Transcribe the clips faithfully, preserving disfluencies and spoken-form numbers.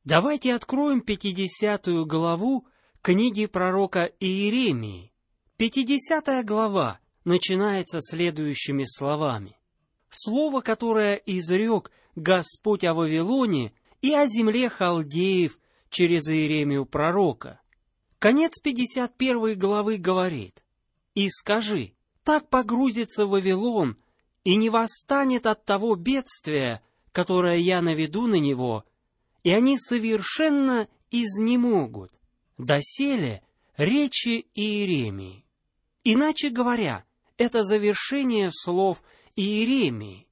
Давайте откроем пятидесятую главу книги пророка Иеремии. пятидесятая глава начинается следующими словами. «Слово, которое изрек Господь о Вавилоне и о земле халдеев через Иеремию пророка». Конец пятьдесят первой главы говорит: «И скажи, так погрузится Вавилон и не восстанет от того бедствия, которое я наведу на него, и они совершенно изнемогут, доселе речи Иеремии». Иначе говоря, это завершение слов Иеремии.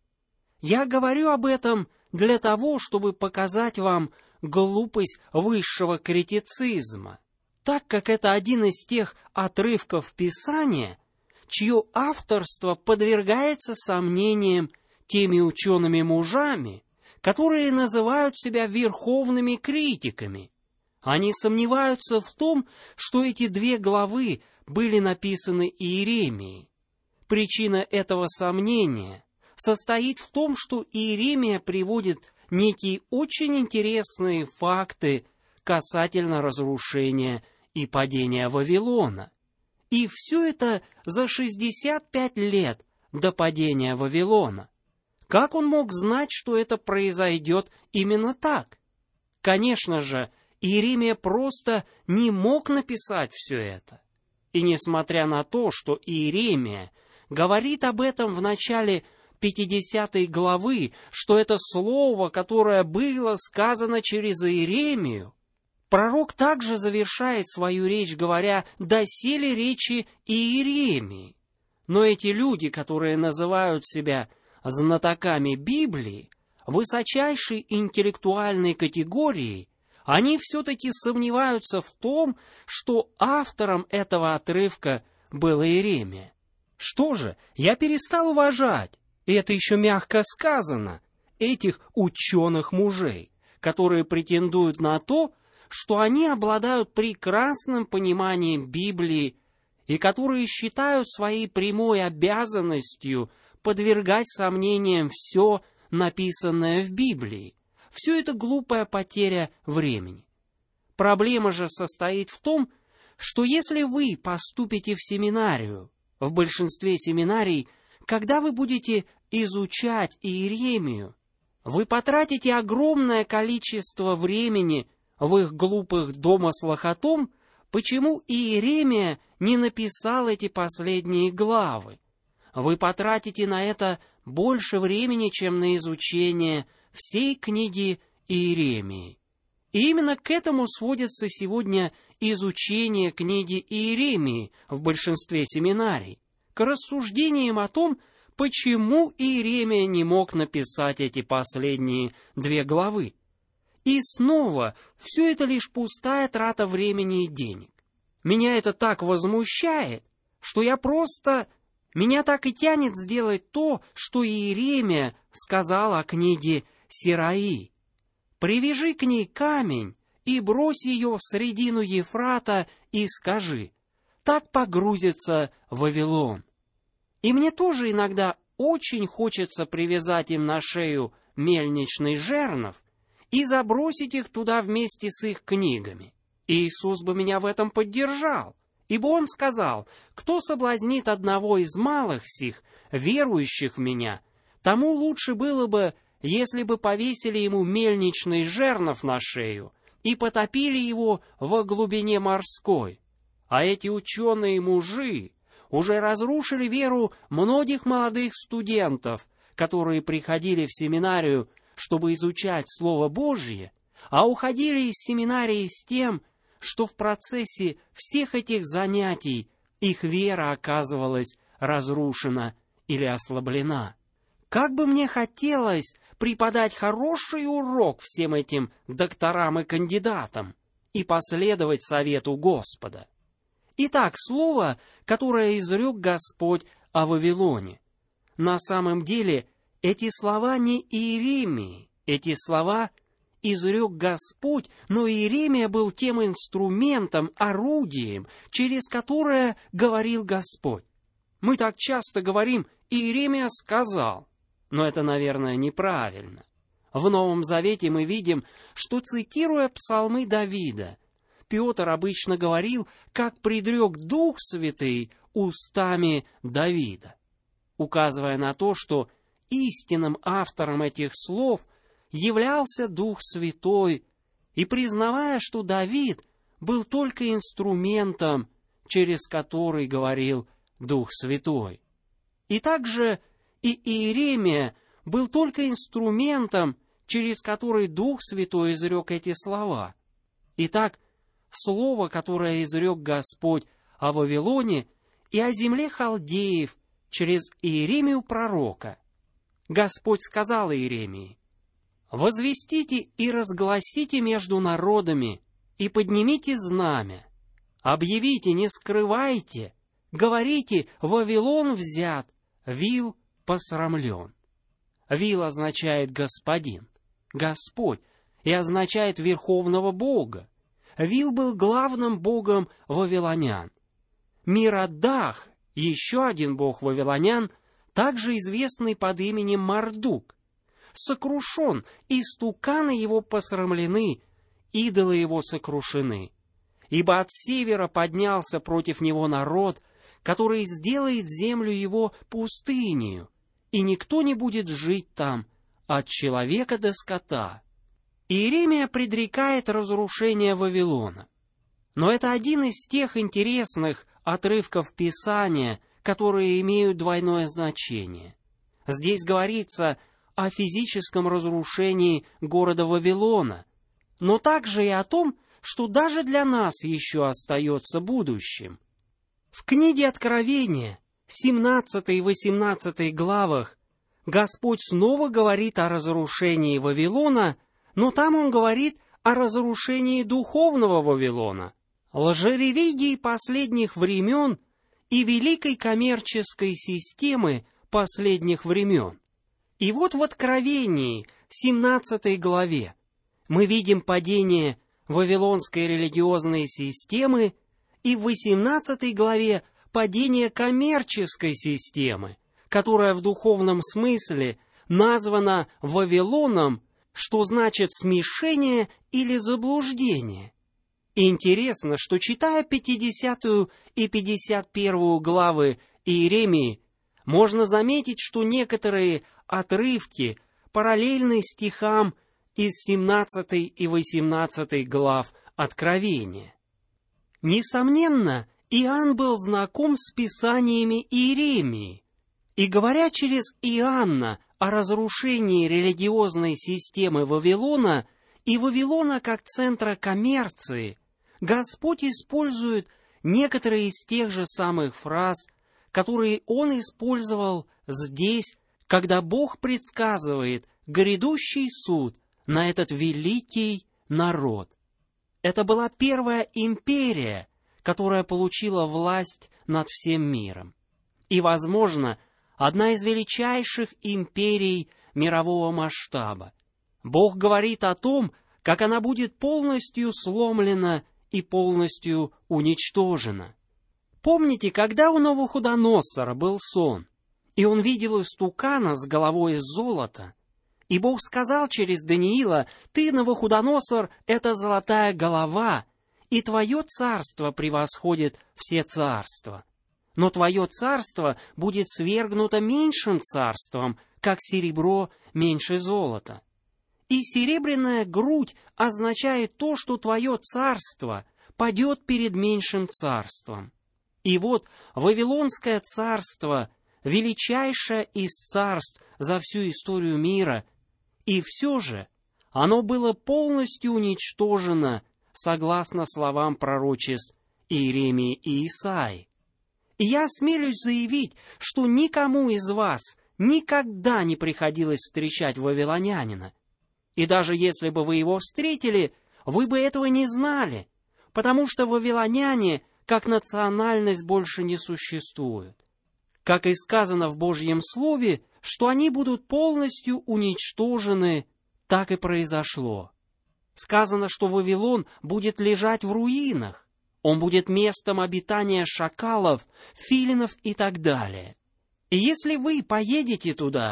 Я говорю об этом для того, чтобы показать вам глупость высшего критицизма, так как это один из тех отрывков Писания, чье авторство подвергается сомнениям теми учеными-мужами, которые называют себя верховными критиками. Они сомневаются в том, что эти две главы были написаны Иеремией. Причина этого сомнения состоит в том, что Иеремия приводит некие очень интересные факты касательно разрушения и падения Вавилона. И все это за шестьдесят пять лет до падения Вавилона. Как он мог знать, что это произойдет именно так? Конечно же, Иеремия просто не мог написать все это. И несмотря на то, что Иеремия говорит об этом в начале пятидесятой главы, что это слово, которое было сказано через Иеремию, пророк также завершает свою речь, говоря «доселе речи Иеремии». Но эти люди, которые называют себя знатоками Библии, высочайшей интеллектуальной категории, они все-таки сомневаются в том, что автором этого отрывка был Иеремия. Что же, я перестал уважать, и это еще мягко сказано, этих ученых-мужей, которые претендуют на то, что они обладают прекрасным пониманием Библии и которые считают своей прямой обязанностью подвергать сомнениям все, написанное в Библии. Все это глупая потеря времени. Проблема же состоит в том, что если вы поступите в семинарию, в большинстве семинарий, когда вы будете изучать Иеремию, вы потратите огромное количество времени в их глупых домыслах о том, почему Иеремия не написал эти последние главы. Вы потратите на это больше времени, чем на изучение всей книги Иеремии. И именно к этому сводится сегодня изучение книги Иеремии в большинстве семинарий, к рассуждениям о том, почему Иеремия не мог написать эти последние две главы. И снова, все это лишь пустая трата времени и денег. Меня это так возмущает, что я просто... Меня так и тянет сделать то, что Иеремия сказал о книге Сираи. «Привяжи к ней камень и брось ее в средину Ефрата и скажи, так погрузится Вавилон». И мне тоже иногда очень хочется привязать им на шею мельничный жернов и забросить их туда вместе с их книгами. И Иисус бы меня в этом поддержал, ибо Он сказал: «Кто соблазнит одного из малых сих, верующих в Меня, тому лучше было бы, если бы повесили ему мельничный жернов на шею и потопили его во глубине морской». А эти ученые-мужи уже разрушили веру многих молодых студентов, которые приходили в семинарию, чтобы изучать Слово Божье, а уходили из семинарии с тем, что в процессе всех этих занятий их вера оказывалась разрушена или ослаблена. Как бы мне хотелось преподать хороший урок всем этим докторам и кандидатам и последовать совету Господа. Итак, слово, которое изрек Господь о Вавилоне. На самом деле, эти слова не Иеремии, эти слова изрек Господь, но Иеремия был тем инструментом, орудием, через которое говорил Господь. Мы так часто говорим «Иеремия сказал», но это, наверное, неправильно. В Новом Завете мы видим, что, цитируя псалмы Давида, Петр обычно говорил, как предрек Дух Святый устами Давида, указывая на то, что истинным автором этих слов являлся Дух Святой, и признавая, что Давид был только инструментом, через который говорил Дух Святой. И также и Иеремия был только инструментом, через который Дух Святой изрек эти слова. Итак, слово, которое изрек Господь о Вавилоне и о земле халдеев через Иеремию пророка. Господь сказал Иеремии: «Возвестите и разгласите между народами, и поднимите знамя. Объявите, не скрывайте, говорите, Вавилон взят, Вил посрамлен». Вил означает «господин», «Господь», и означает «верховного Бога». Вил был главным богом вавилонян. Мирадах, еще один бог вавилонян, также известный под именем Мардук, сокрушен, и стуканы его посрамлены, идолы его сокрушены. Ибо от севера поднялся против него народ, который сделает землю его пустынею, и никто не будет жить там, от человека до скота. Иеремия предрекает разрушение Вавилона. Но это один из тех интересных отрывков Писания, которые имеют двойное значение. Здесь говорится о физическом разрушении города Вавилона, но также и о том, что даже для нас еще остается будущим. В книге Откровения, семнадцатой и восемнадцатой главах, Господь снова говорит о разрушении Вавилона, но там Он говорит о разрушении духовного Вавилона, лжерелигии последних времен и великой коммерческой системы последних времен. И вот в Откровении, семнадцатой главе, мы видим падение вавилонской религиозной системы, и в восемнадцатой главе падение коммерческой системы, которая в духовном смысле названа Вавилоном, что значит смешение или заблуждение. И интересно, что, читая пятидесятую и пятьдесят первую главы Иеремии, можно заметить, что некоторые отрывки параллельны стихам из семнадцатой и восемнадцатой глав Откровения. Несомненно, Иоанн был знаком с писаниями Иеремии, и, говоря через Иоанна о разрушении религиозной системы Вавилона и Вавилона как центра коммерции, Господь использует некоторые из тех же самых фраз, которые Он использовал здесь, когда Бог предсказывает грядущий суд на этот великий народ. Это была первая империя, которая получила власть над всем миром. И, возможно, одна из величайших империй мирового масштаба. Бог говорит о том, как она будет полностью сломлена и полностью уничтожена. Помните, когда у Навуходоносора был сон, и он видел истукана с головой из золота, и Бог сказал через Даниила: «Ты, Навуходоносор, это золотая голова, и твое царство превосходит все царства. Но твое царство будет свергнуто меньшим царством, как серебро меньше золота». И серебряная грудь означает то, что твое царство падет перед меньшим царством. И вот Вавилонское царство, величайшее из царств за всю историю мира, и все же оно было полностью уничтожено, согласно словам пророчеств Иеремии и Исаии. И я осмелюсь заявить, что никому из вас никогда не приходилось встречать вавилонянина. И даже если бы вы его встретили, вы бы этого не знали, потому что вавилоняне как национальность больше не существуют. Как и сказано в Божьем Слове, что они будут полностью уничтожены, так и произошло. Сказано, что Вавилон будет лежать в руинах, он будет местом обитания шакалов, филинов и так далее. И если вы поедете туда,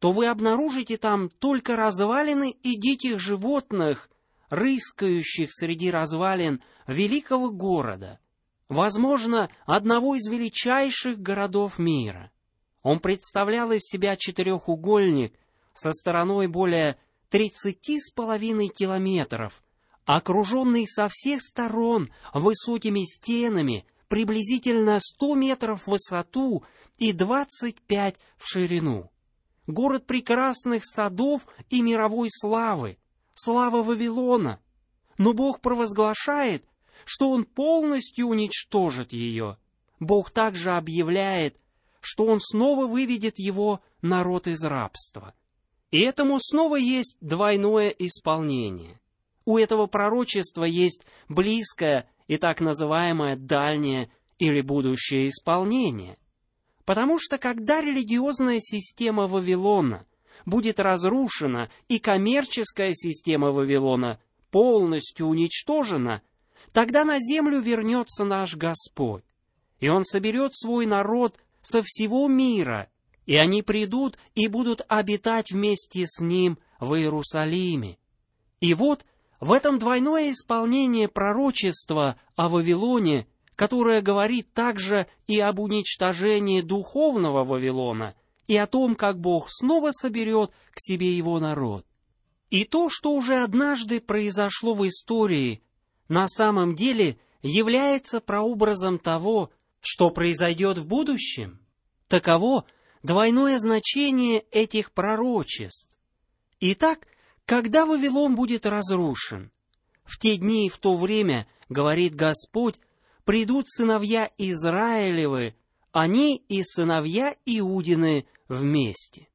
то вы обнаружите там только развалины и диких животных, рыскающих среди развалин великого города, возможно, одного из величайших городов мира. Он представлял из себя четырехугольник со стороной более тридцати с половиной километров, окруженный со всех сторон высокими стенами, приблизительно сто метров в высоту и двадцать пять в ширину. Город прекрасных садов и мировой славы, слава Вавилона. Но Бог провозглашает, что Он полностью уничтожит ее. Бог также объявляет, что Он снова выведет его народ из рабства. И этому снова есть двойное исполнение. У этого пророчества есть близкое и так называемое дальнее или будущее исполнение. Потому что когда религиозная система Вавилона будет разрушена и коммерческая система Вавилона полностью уничтожена, тогда на землю вернется наш Господь, и Он соберет свой народ со всего мира, и они придут и будут обитать вместе с Ним в Иерусалиме. И вот в этом двойное исполнение пророчества о Вавилоне, которое говорит также и об уничтожении духовного Вавилона, и о том, как Бог снова соберет к себе его народ. И то, что уже однажды произошло в истории, на самом деле является прообразом того, что произойдет в будущем. Таково двойное значение этих пророчеств. Итак, когда Вавилон будет разрушен? В те дни и в то время, говорит Господь, придут сыновья Израилевы, они и сыновья Иудины вместе.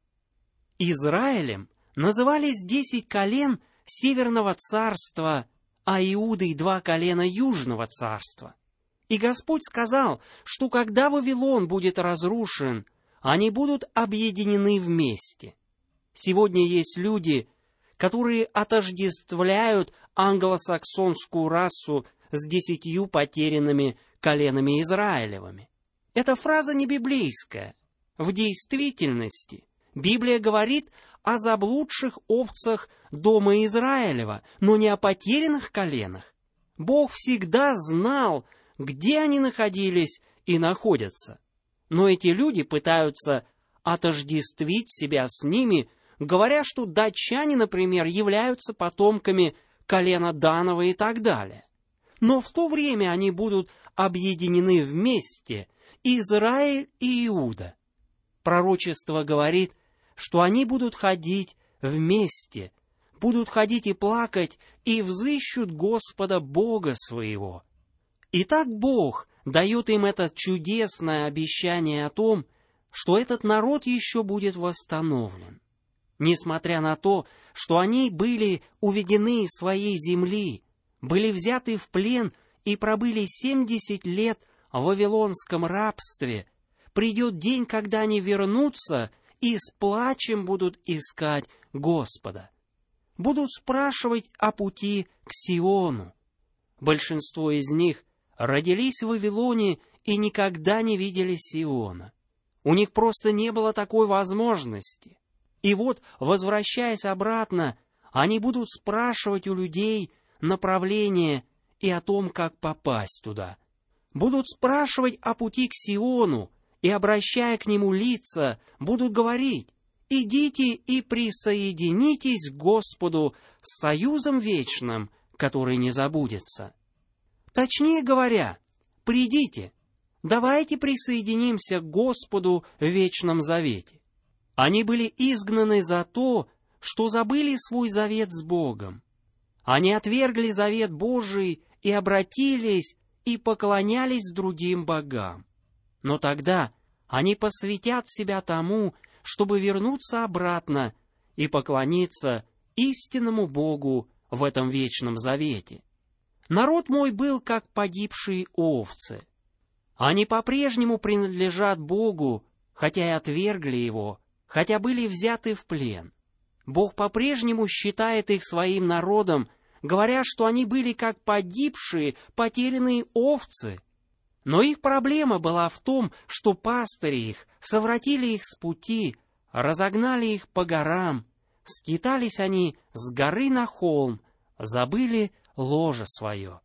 Израилем назывались десять колен Северного царства, а Иудой два колена Южного царства. И Господь сказал, что когда Вавилон будет разрушен, они будут объединены вместе. Сегодня есть люди, которые отождествляют англосаксонскую расу с десятью потерянными коленами Израилевыми. Эта фраза не библейская. В действительности Библия говорит о заблудших овцах дома Израилева, но не о потерянных коленах. Бог всегда знал, где они находились и находятся. Но эти люди пытаются отождествить себя с ними, говоря, что датчане, например, являются потомками колена Данова и так далее. Но в то время они будут объединены вместе, Израиль и Иуда. Пророчество говорит, что они будут ходить вместе, будут ходить и плакать, и взыщут Господа Бога своего. Итак, Бог дает им это чудесное обещание о том, что этот народ еще будет восстановлен. Несмотря на то, что они были уведены из своей земли, были взяты в плен и пробыли семьдесят лет в вавилонском рабстве, придет день, когда они вернутся и с плачем будут искать Господа. Будут спрашивать о пути к Сиону. Большинство из них родились в Вавилоне и никогда не видели Сиона. У них просто не было такой возможности. И вот, возвращаясь обратно, они будут спрашивать у людей направление и о том, как попасть туда. Будут спрашивать о пути к Сиону, и, обращая к нему лица, будут говорить: «Идите и присоединитесь к Господу с союзом вечным, который не забудется». Точнее говоря, придите, давайте присоединимся к Господу в вечном завете. Они были изгнаны за то, что забыли свой завет с Богом. Они отвергли завет Божий и обратились и поклонялись другим богам. Но тогда они посвятят себя тому, чтобы вернуться обратно и поклониться истинному Богу в этом вечном завете. Народ мой был как погибшие овцы. Они по-прежнему принадлежат Богу, хотя и отвергли Его, хотя были взяты в плен. Бог по-прежнему считает их своим народом, говоря, что они были как погибшие, потерянные овцы. Но их проблема была в том, что пастыри их совратили их с пути, разогнали их по горам, скитались они с горы на холм, забыли ложе свое.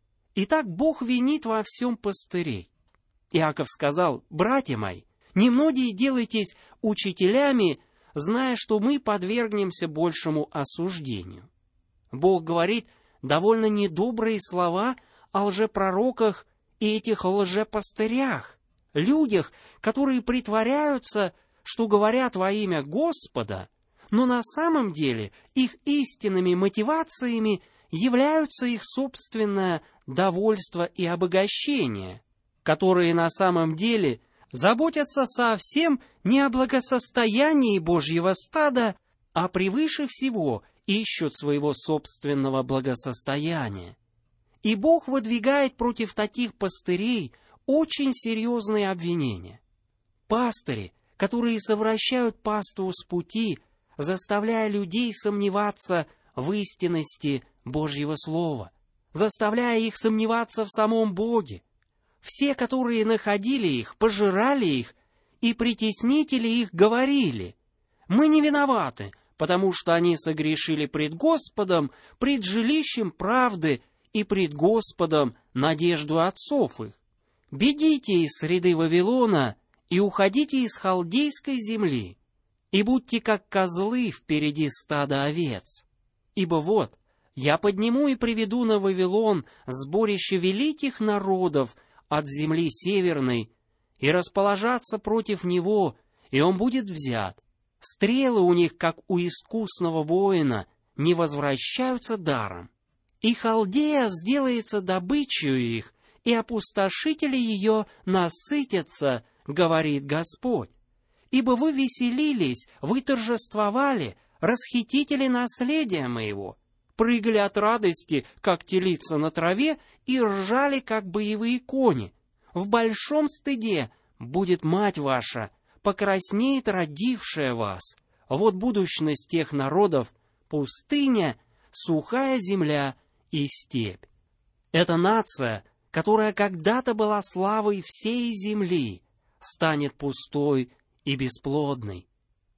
Итак, Бог винит во всем пастырей. Иаков сказал: «Братья мои, немногие делайтесь учителями, зная, что мы подвергнемся большему осуждению». Бог говорит довольно недобрые слова о лжепророках и этих лжепастырях, людях, которые притворяются, что говорят во имя Господа, но на самом деле их истинными мотивациями являются их собственное довольство и обогащение, которые на самом деле заботятся совсем не о благосостоянии Божьего стада, а превыше всего ищут своего собственного благосостояния. И Бог выдвигает против таких пастырей очень серьезные обвинения. Пастыри, которые совращают паству с пути, заставляя людей сомневаться в истинности Божьего Слова, заставляя их сомневаться в самом Боге. Все, которые находили их, пожирали их, и притеснители их говорили: «Мы не виноваты, потому что они согрешили пред Господом, пред жилищем правды и пред Господом надежду отцов их. Бегите из среды Вавилона и уходите из халдейской земли, и будьте как козлы впереди стада овец. Ибо вот, я подниму и приведу на Вавилон сборище великих народов от земли северной, и расположатся против него, и он будет взят. Стрелы у них, как у искусного воина, не возвращаются даром. И Халдея сделается добычей их, и опустошители ее насытятся, говорит Господь. Ибо вы веселились, вы торжествовали, расхитители наследия моего, прыгали от радости, как телица на траве, и ржали, как боевые кони. В большом стыде будет мать ваша, покраснеет родившая вас. Вот будущность тех народов — пустыня, сухая земля и степь. Эта нация, которая когда-то была славой всей земли, станет пустой и бесплодной.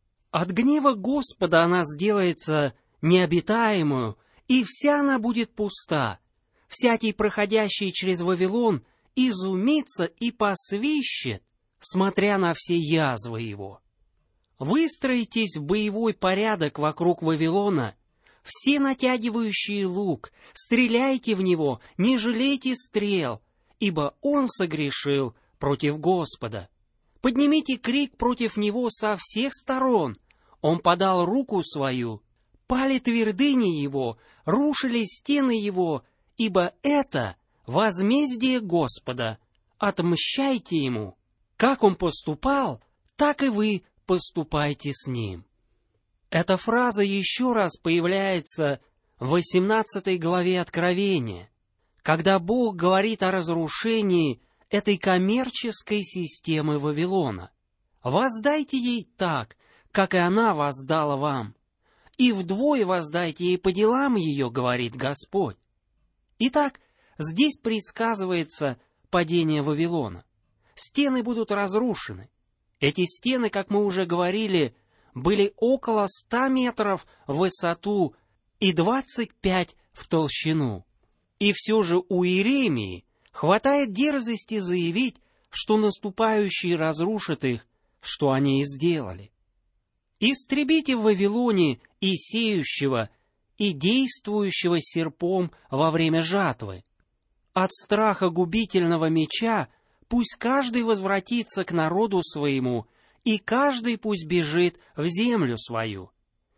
От гнева Господа она сделается необитаемую, и вся она будет пуста. Всякий, проходящий через Вавилон, изумится и посвищет, смотря на все язвы его. Выстроитесь в боевой порядок вокруг Вавилона, все натягивающие лук, стреляйте в него, не жалейте стрел, ибо он согрешил против Господа. Поднимите крик против него со всех сторон. Он подал руку свою, пали твердыни его, рушили стены его, ибо это возмездие Господа. Отмщайте ему. Как он поступал, так и вы поступайте с ним. Эта фраза еще раз появляется в восемнадцатой главе Откровения, когда Бог говорит о разрушении этой коммерческой системы Вавилона. «Воздайте ей так, как и она воздала вам, и вдвое воздайте ей по делам ее, говорит Господь». Итак, здесь предсказывается падение Вавилона. Стены будут разрушены. Эти стены, как мы уже говорили, были около ста метров в высоту и двадцать пять в толщину. И все же у Иеремии хватает дерзости заявить, что наступающие разрушат их, что они и сделали. «Истребите в Вавилоне и сеющего, и действующего серпом во время жатвы. От страха губительного меча пусть каждый возвратится к народу своему, и каждый пусть бежит в землю свою.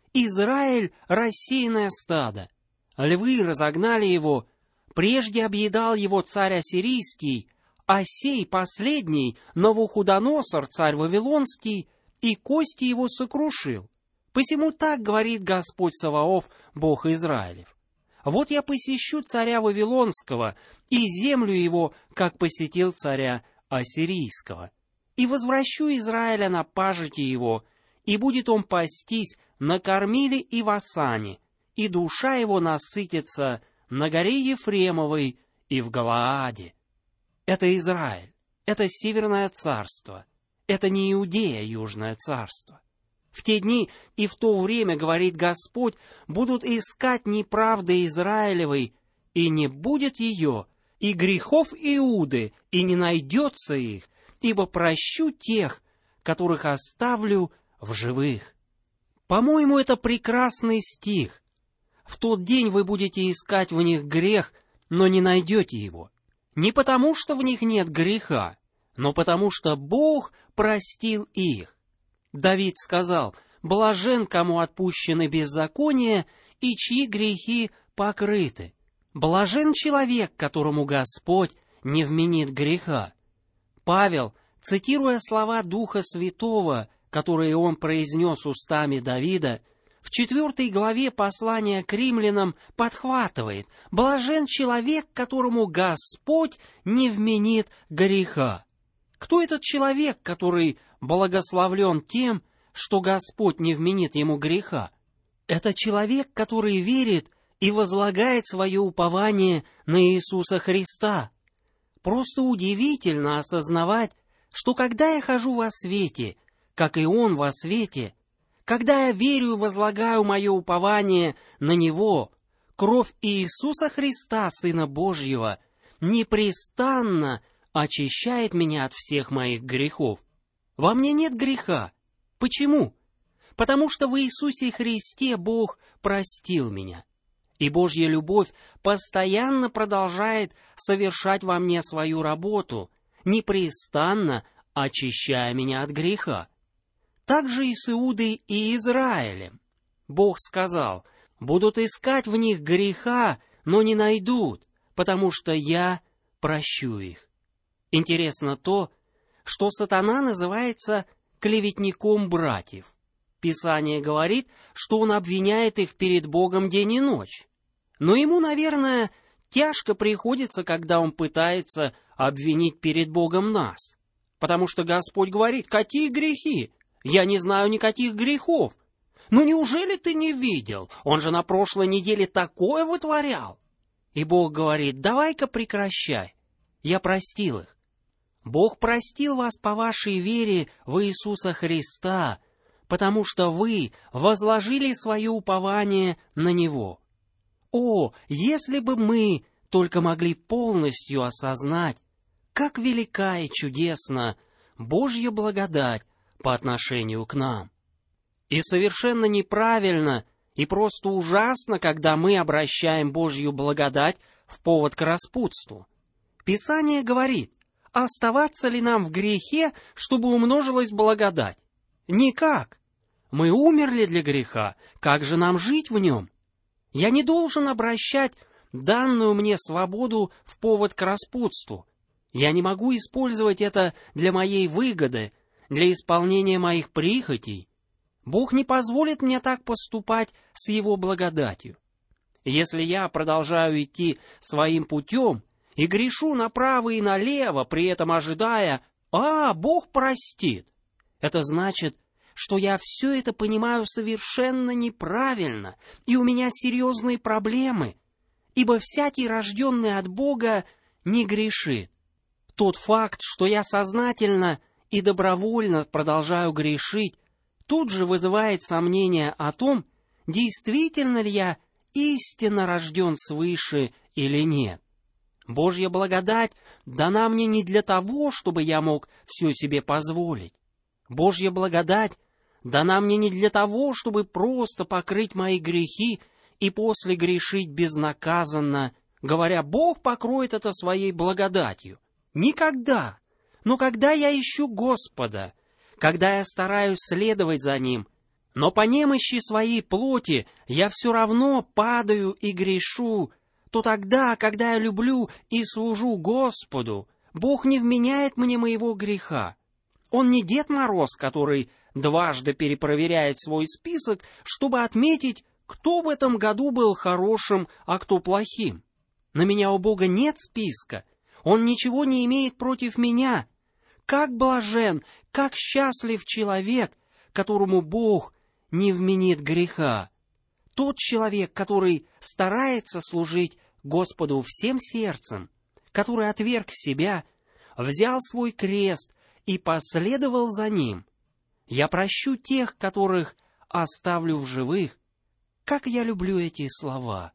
Израиль — рассеянное стадо. Львы разогнали его, прежде объедал его царь ассирийский, а сей последний, Навуходоносор, царь вавилонский, и кости его сокрушил. Посему так говорит Господь Саваоф, Бог Израилев. Вот я посещу царя Вавилонского и землю его, как посетил царя Ассирийского, и возвращу Израиля на пажити его, и будет он пастись на Кормиле и в Асане, и душа его насытится на горе Ефремовой и в Галааде». Это Израиль, это Северное царство, это не Иудея, Южное царство. В те дни и в то время, говорит Господь, будут искать неправды Израилевой, и не будет ее, и грехов Иуды, и не найдется их, ибо прощу тех, которых оставлю в живых». По-моему, это прекрасный стих. В тот день вы будете искать в них грех, но не найдете его. Не потому, что в них нет греха, но потому, что Бог простил их. Давид сказал: «Блажен, кому отпущены беззакония, и чьи грехи покрыты. Блажен человек, которому Господь не вменит греха». Павел, цитируя слова Духа Святого, которые он произнес устами Давида, в четвертой главе послания к римлянам подхватывает: «Блажен человек, которому Господь не вменит греха». Кто этот человек, который благословлен тем, что Господь не вменит ему греха? Это человек, который верит и возлагает свое упование на Иисуса Христа. Просто удивительно осознавать, что когда я хожу во свете, как и Он во свете, когда я верю и возлагаю мое упование на Него, кровь Иисуса Христа, Сына Божьего, непрестанно очищает меня от всех моих грехов. Во мне нет греха. Почему? Потому что в Иисусе Христе Бог простил меня. И Божья любовь постоянно продолжает совершать во мне свою работу, непрестанно очищая меня от греха. Так же и с Иудой и Израилем. Бог сказал: «Будут искать в них греха, но не найдут, потому что я прощу их». Интересно то, что сатана называется клеветником братьев. Писание говорит, что он обвиняет их перед Богом день и ночь. Но ему, наверное, тяжко приходится, когда он пытается обвинить перед Богом нас. Потому что Господь говорит: «Какие грехи? Я не знаю никаких грехов». Ну неужели ты не видел? Он же на прошлой неделе такое вытворял. И Бог говорит: «Давай-ка прекращай. Я простил их». Бог простил вас по вашей вере в Иисуса Христа, потому что вы возложили свое упование на Него. О, если бы мы только могли полностью осознать, как велика и чудесна Божья благодать по отношению к нам. И совершенно неправильно и просто ужасно, когда мы обращаем Божью благодать в повод к распутству. Писание говорит: оставаться ли нам в грехе, чтобы умножилась благодать? Никак. Мы умерли для греха, как же нам жить в нем? Я не должен обращать данную мне свободу в повод к распутству. Я не могу использовать это для моей выгоды, для исполнения моих прихотей. Бог не позволит мне так поступать с Его благодатью. Если я продолжаю идти своим путем и грешу направо и налево, при этом ожидая: «А, Бог простит», это значит, что я все это понимаю совершенно неправильно, и у меня серьезные проблемы, ибо всякий, рожденный от Бога, не грешит. Тот факт, что я сознательно и добровольно продолжаю грешить, тут же вызывает сомнение о том, действительно ли я истинно рожден свыше или нет. Божья благодать дана мне не для того, чтобы я мог все себе позволить. Божья благодать дана мне не для того, чтобы просто покрыть мои грехи и после грешить безнаказанно, говоря: «Бог покроет это своей благодатью». Никогда. Но когда я ищу Господа, когда я стараюсь следовать за Ним, но по немощи своей плоти я все равно падаю и грешу, то тогда, когда я люблю и служу Господу, Бог не вменяет мне моего греха. Он не Дед Мороз, который дважды перепроверяет свой список, чтобы отметить, кто в этом году был хорошим, а кто плохим. На меня у Бога нет списка. Он ничего не имеет против меня. Как блажен, как счастлив человек, которому Бог не вменит греха. Тот человек, который старается служить Господу всем сердцем, который отверг себя, взял свой крест и последовал за Ним. Я прощу тех, которых оставлю в живых. Как я люблю эти слова!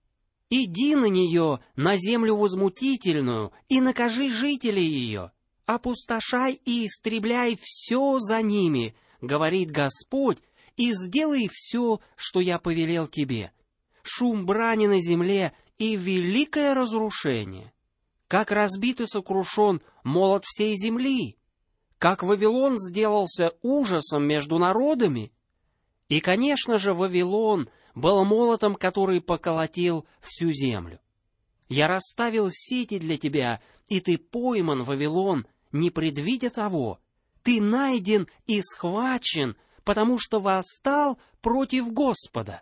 Иди на нее, на землю возмутительную, и накажи жителей ее. Опустошай и истребляй все за ними, говорит Господь, и сделай все, что я повелел тебе. Шум брани на земле и великое разрушение. Как разбит и сокрушен молот всей земли, как Вавилон сделался ужасом между народами. И, конечно же, Вавилон был молотом, который поколотил всю землю. Я расставил сети для тебя, и ты пойман, Вавилон, не предвидя того. Ты найден и схвачен, потому что восстал против Господа.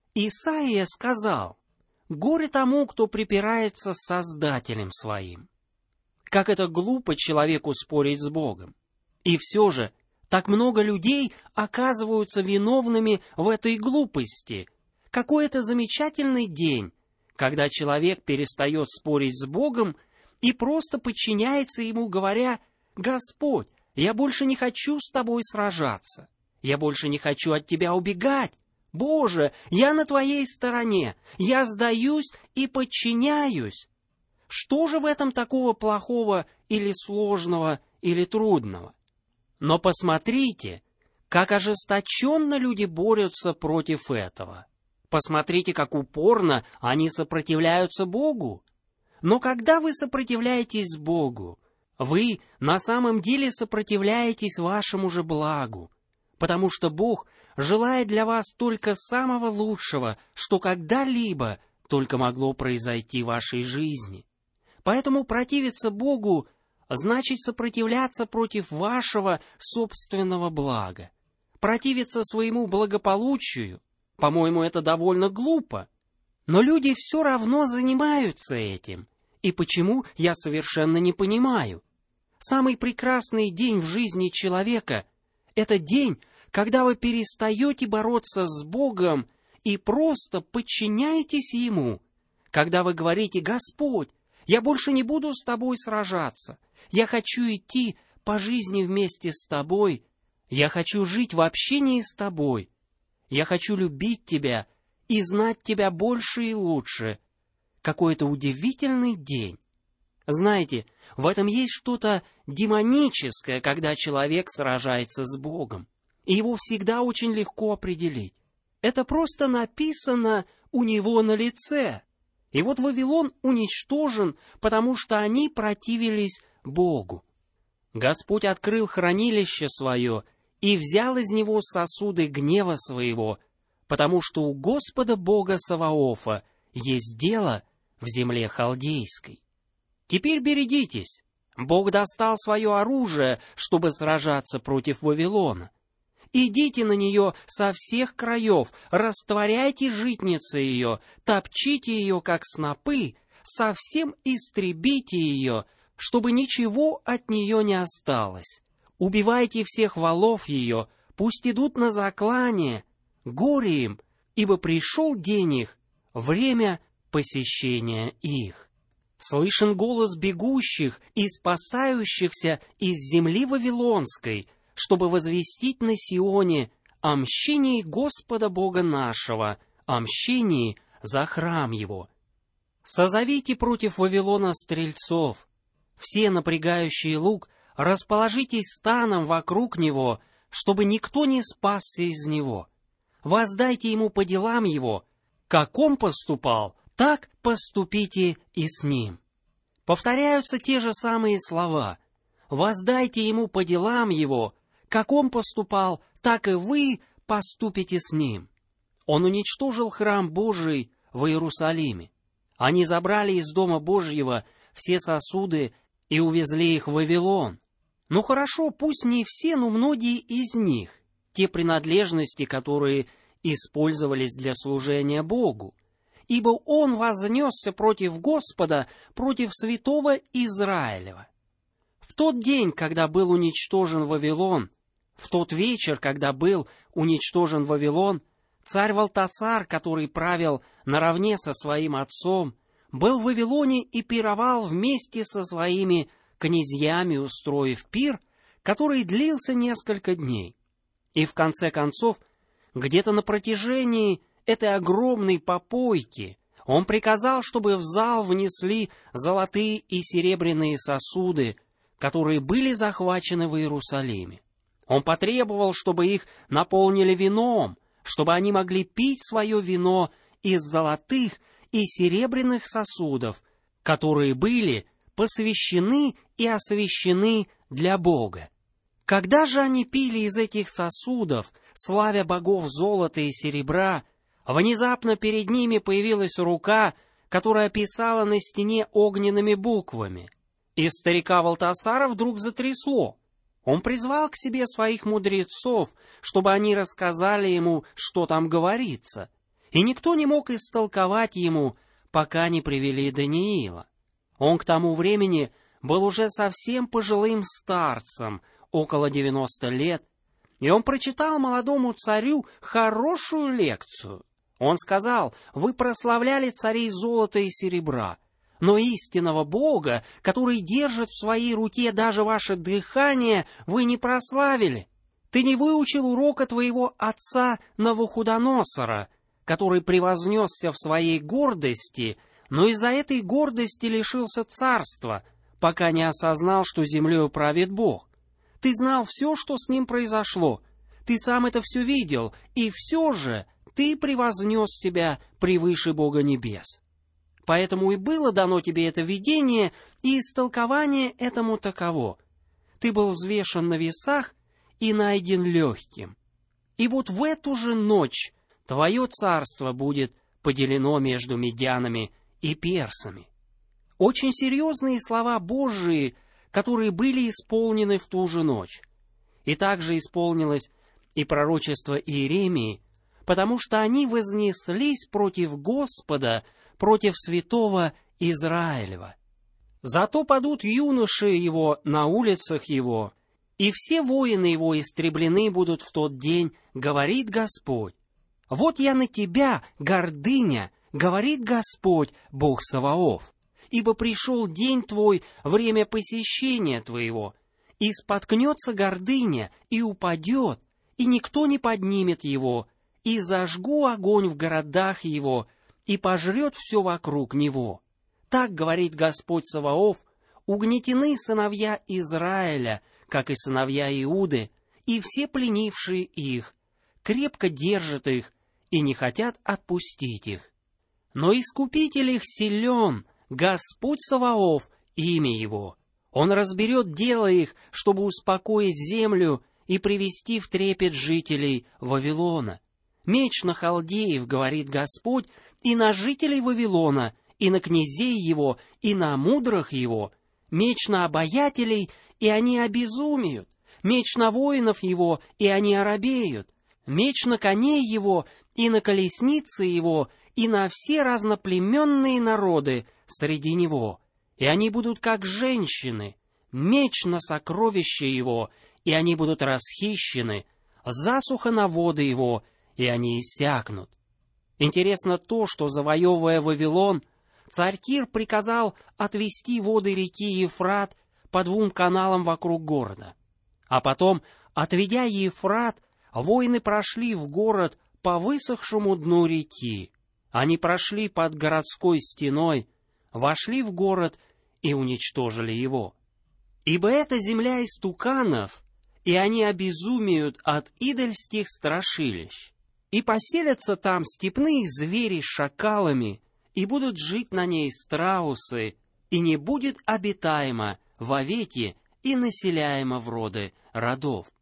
Исаия сказал: «Горе тому, кто припирается с Создателем своим». Как это глупо человеку спорить с Богом. И все же, так много людей оказываются виновными в этой глупости. Какой это замечательный день, когда человек перестает спорить с Богом и просто подчиняется Ему, говоря: «Господь, я больше не хочу с Тобой сражаться, я больше не хочу от Тебя убегать. Боже, я на Твоей стороне, я сдаюсь и подчиняюсь». Что же в этом такого плохого или сложного или трудного? Но посмотрите, как ожесточенно люди борются против этого. Посмотрите, как упорно они сопротивляются Богу. Но когда вы сопротивляетесь Богу, вы на самом деле сопротивляетесь вашему же благу, потому что Бог желает для вас только самого лучшего, что когда-либо только могло произойти в вашей жизни. Поэтому противиться Богу значит сопротивляться против вашего собственного блага, противиться своему благополучию. По-моему, это довольно глупо. Но люди все равно занимаются этим. И почему, я совершенно не понимаю. Самый прекрасный день в жизни человека — это день, когда вы перестаете бороться с Богом и просто подчиняетесь Ему. Когда вы говорите: «Господь, я больше не буду с Тобой сражаться. Я хочу идти по жизни вместе с Тобой. Я хочу жить в общении с Тобой. Я хочу любить Тебя и знать Тебя больше и лучше». Какой это удивительный день! Знаете, в этом есть что-то демоническое, когда человек сражается с Богом. И его всегда очень легко определить. Это просто написано у него на лице. И вот Вавилон уничтожен, потому что они противились Богу. Господь открыл хранилище свое и взял из него сосуды гнева своего, потому что у Господа Бога Саваофа есть дело в земле халдейской. Теперь берегитесь. Бог достал свое оружие, чтобы сражаться против Вавилона. Идите на нее со всех краев, растворяйте житницы ее, топчите ее, как снопы, совсем истребите ее, чтобы ничего от нее не осталось. Убивайте всех волов ее, пусть идут на заклание. Горе им, ибо пришел день их, время посещения их. Слышен голос бегущих и спасающихся из земли Вавилонской, чтобы возвестить на Сионе о мщении Господа Бога нашего, о мщении за храм Его. Созовите против Вавилона стрельцов. Все напрягающие лук, расположитесь станом вокруг него, чтобы никто не спасся из него. Воздайте ему по делам его. Как он поступал, так поступите и с ним. Повторяются те же самые слова. Воздайте ему по делам его. Как он поступал, так и вы поступите с ним. Он уничтожил храм Божий в Иерусалиме. Они забрали из Дома Божьего все сосуды и увезли их в Вавилон. Ну хорошо, пусть не все, но многие из них, те принадлежности, которые использовались для служения Богу. Ибо он вознесся против Господа, против святого Израилева. В тот день, когда был уничтожен Вавилон, в тот вечер, когда был уничтожен Вавилон, царь Валтасар, который правил наравне со своим отцом, был в Вавилоне и пировал вместе со своими князьями, устроив пир, который длился несколько дней. И в конце концов, где-то на протяжении этой огромной попойки он приказал, чтобы в зал внесли золотые и серебряные сосуды, которые были захвачены в Иерусалиме. Он потребовал, чтобы их наполнили вином, чтобы они могли пить свое вино из золотых и серебряных сосудов, которые были посвящены и освящены для Бога. Когда же они пили из этих сосудов, славя богов золота и серебра, внезапно перед ними появилась рука, которая писала на стене огненными буквами. И старика Валтасара вдруг затрясло. Он призвал к себе своих мудрецов, чтобы они рассказали ему, что там говорится. И никто не мог истолковать ему, пока не привели Даниила. Он к тому времени был уже совсем пожилым старцем, около девяноста лет, и он прочитал молодому царю хорошую лекцию. Он сказал: «Вы прославляли царей золота и серебра, но истинного Бога, который держит в своей руке даже ваше дыхание, вы не прославили. Ты не выучил урока твоего отца Навуходоносора, который превознесся в своей гордости, но из-за этой гордости лишился царства, пока не осознал, что землею правит Бог. Ты знал все, что с ним произошло. Ты сам это все видел, и все же ты превознес себя превыше Бога небес. Поэтому и было дано тебе это видение, и истолкование этому таково. Ты был взвешен на весах и найден легким. И вот в эту же ночь твое царство будет поделено между медянами и персами». Очень серьезные слова Божии, которые были исполнены в ту же ночь. И также исполнилось и пророчество Иеремии, потому что они вознеслись против Господа, против святого Израилева. «Зато падут юноши его на улицах его, и все воины его истреблены будут в тот день, говорит Господь. Вот я на тебя, гордыня, говорит Господь, Бог Саваоф. Ибо пришел день твой, время посещения твоего, и споткнется гордыня, и упадет, и никто не поднимет его, и зажгу огонь в городах его, и пожрет все вокруг него. Так говорит Господь Саваоф: угнетены сыновья Израиля, как и сыновья Иуды, и все пленившие их, крепко держат их и не хотят отпустить их. Но Искупитель их силен, Господь Саваоф, имя Его. Он разберет дело их, чтобы успокоить землю и привести в трепет жителей Вавилона. Меч на халдеев, говорит Господь, и на жителей Вавилона, и на князей его, и на мудрых его. Меч на обаятелей, и они обезумеют. Меч на воинов его, и они оробеют. Меч на коней его, и на колесницы его, и на все разноплеменные народы среди него. И они будут как женщины, меч на сокровища его, и они будут расхищены, засуха на воды его, и они иссякнут. Интересно то, что, завоевывая Вавилон, царь Кир приказал отвести воды реки Ефрат по двум каналам вокруг города. А потом, отведя Ефрат, воины прошли в город по высохшему дну реки. Они прошли под городской стеной, вошли в город и уничтожили его. Ибо это земля истуканов, и они обезумеют от идольских страшилищ. И поселятся там степные звери с шакалами, и будут жить на ней страусы, и не будет обитаемо вовеки и населяемо в роды родов.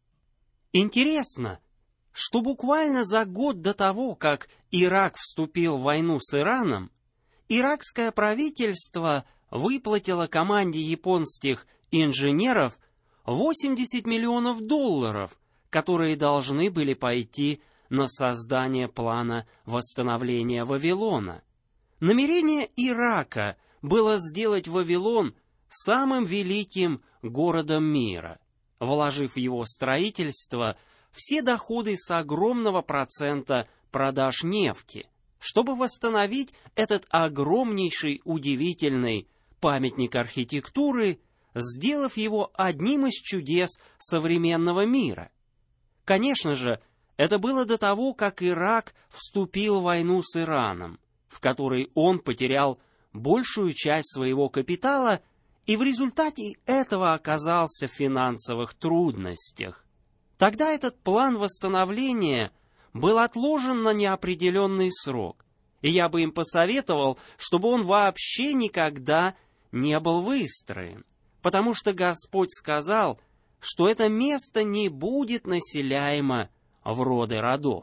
Интересно, что буквально за год до того, как Ирак вступил в войну с Ираном, иракское правительство выплатило команде японских инженеров восемьдесят миллионов долларов, которые должны были пойти на создание плана восстановления Вавилона. Намерение Ирака было сделать Вавилон самым великим городом мира, вложив в его строительство все доходы с огромного процента продаж нефти, чтобы восстановить этот огромнейший удивительный памятник архитектуры, сделав его одним из чудес современного мира. Конечно же, это было до того, как Ирак вступил в войну с Ираном, в которой он потерял большую часть своего капитала и в результате этого оказался в финансовых трудностях. Тогда этот план восстановления был отложен на неопределенный срок, и я бы им посоветовал, чтобы он вообще никогда не был выстроен, потому что Господь сказал, что это место не будет населяемо в роды родов.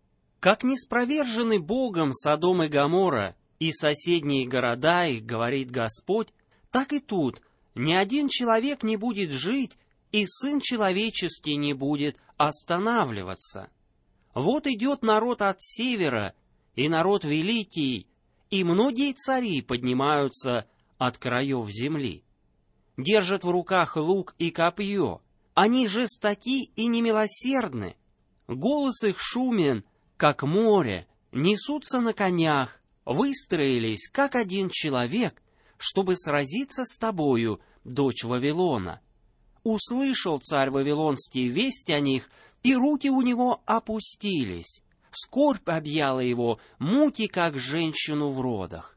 Как неспровержены Богом Содом и Гоморра и соседние города их, говорит Господь, так и тут ни один человек не будет жить, и Сын Человеческий не будет останавливаться. Вот идет народ от севера, и народ великий, и многие цари поднимаются от краев земли. Держат в руках лук и копье, они жестоки и немилосердны. Голос их шумен, как море, несутся на конях, выстроились, как один человек, чтобы сразиться с тобою, дочь Вавилона. Услышал царь Вавилонский весть о них, и руки у него опустились. Скорбь объяла его, муки, как женщину в родах.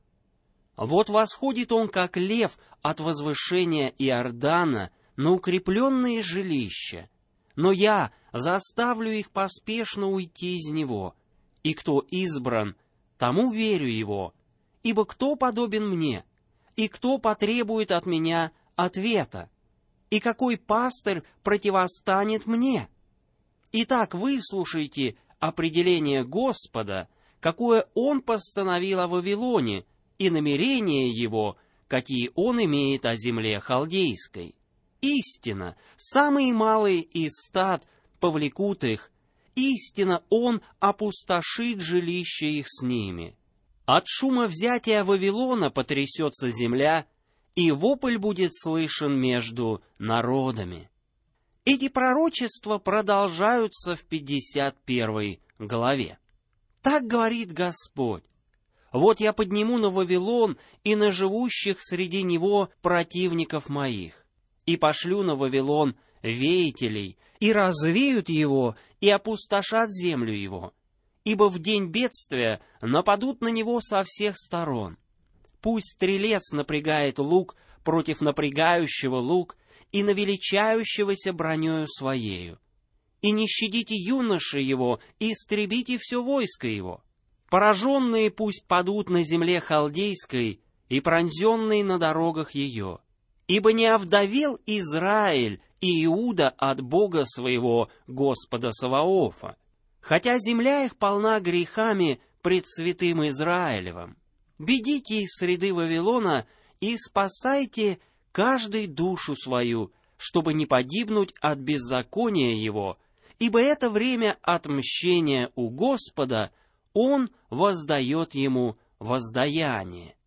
Вот восходит он, как лев, от возвышения Иордана на укрепленные жилища. Но я заставлю их поспешно уйти из него, и кто избран, тому верю его, ибо кто подобен мне, и кто потребует от меня ответа, и какой пастырь противостанет мне? Итак, выслушайте определение Господа, какое Он постановил о Вавилоне, и намерения Его, какие Он имеет о земле халдейской. Истинно, самые малые из стад повлекут их, истинно Он опустошит жилище их с ними. От шума взятия Вавилона потрясется земля, и вопль будет слышен между народами. Эти пророчества продолжаются в пятьдесят первой главе. Так говорит Господь: «Вот я подниму на Вавилон и на живущих среди него противников моих, и пошлю на Вавилон веятелей, и развеют его, и опустошат землю его, ибо в день бедствия нападут на него со всех сторон. Пусть стрелец напрягает лук против напрягающего лук и на величающегося бронею своею. И не щадите юноши его, и истребите все войско его. Пораженные пусть падут на земле халдейской, и пронзенные на дорогах ее. Ибо не овдовел Израиль и Иуда от Бога своего, Господа Саваофа, хотя земля их полна грехами пред святым Израилевым. Бегите из среды Вавилона и спасайте каждый душу свою, чтобы не погибнуть от беззакония его, ибо это время отмщения у Господа, Он воздает ему воздаяние».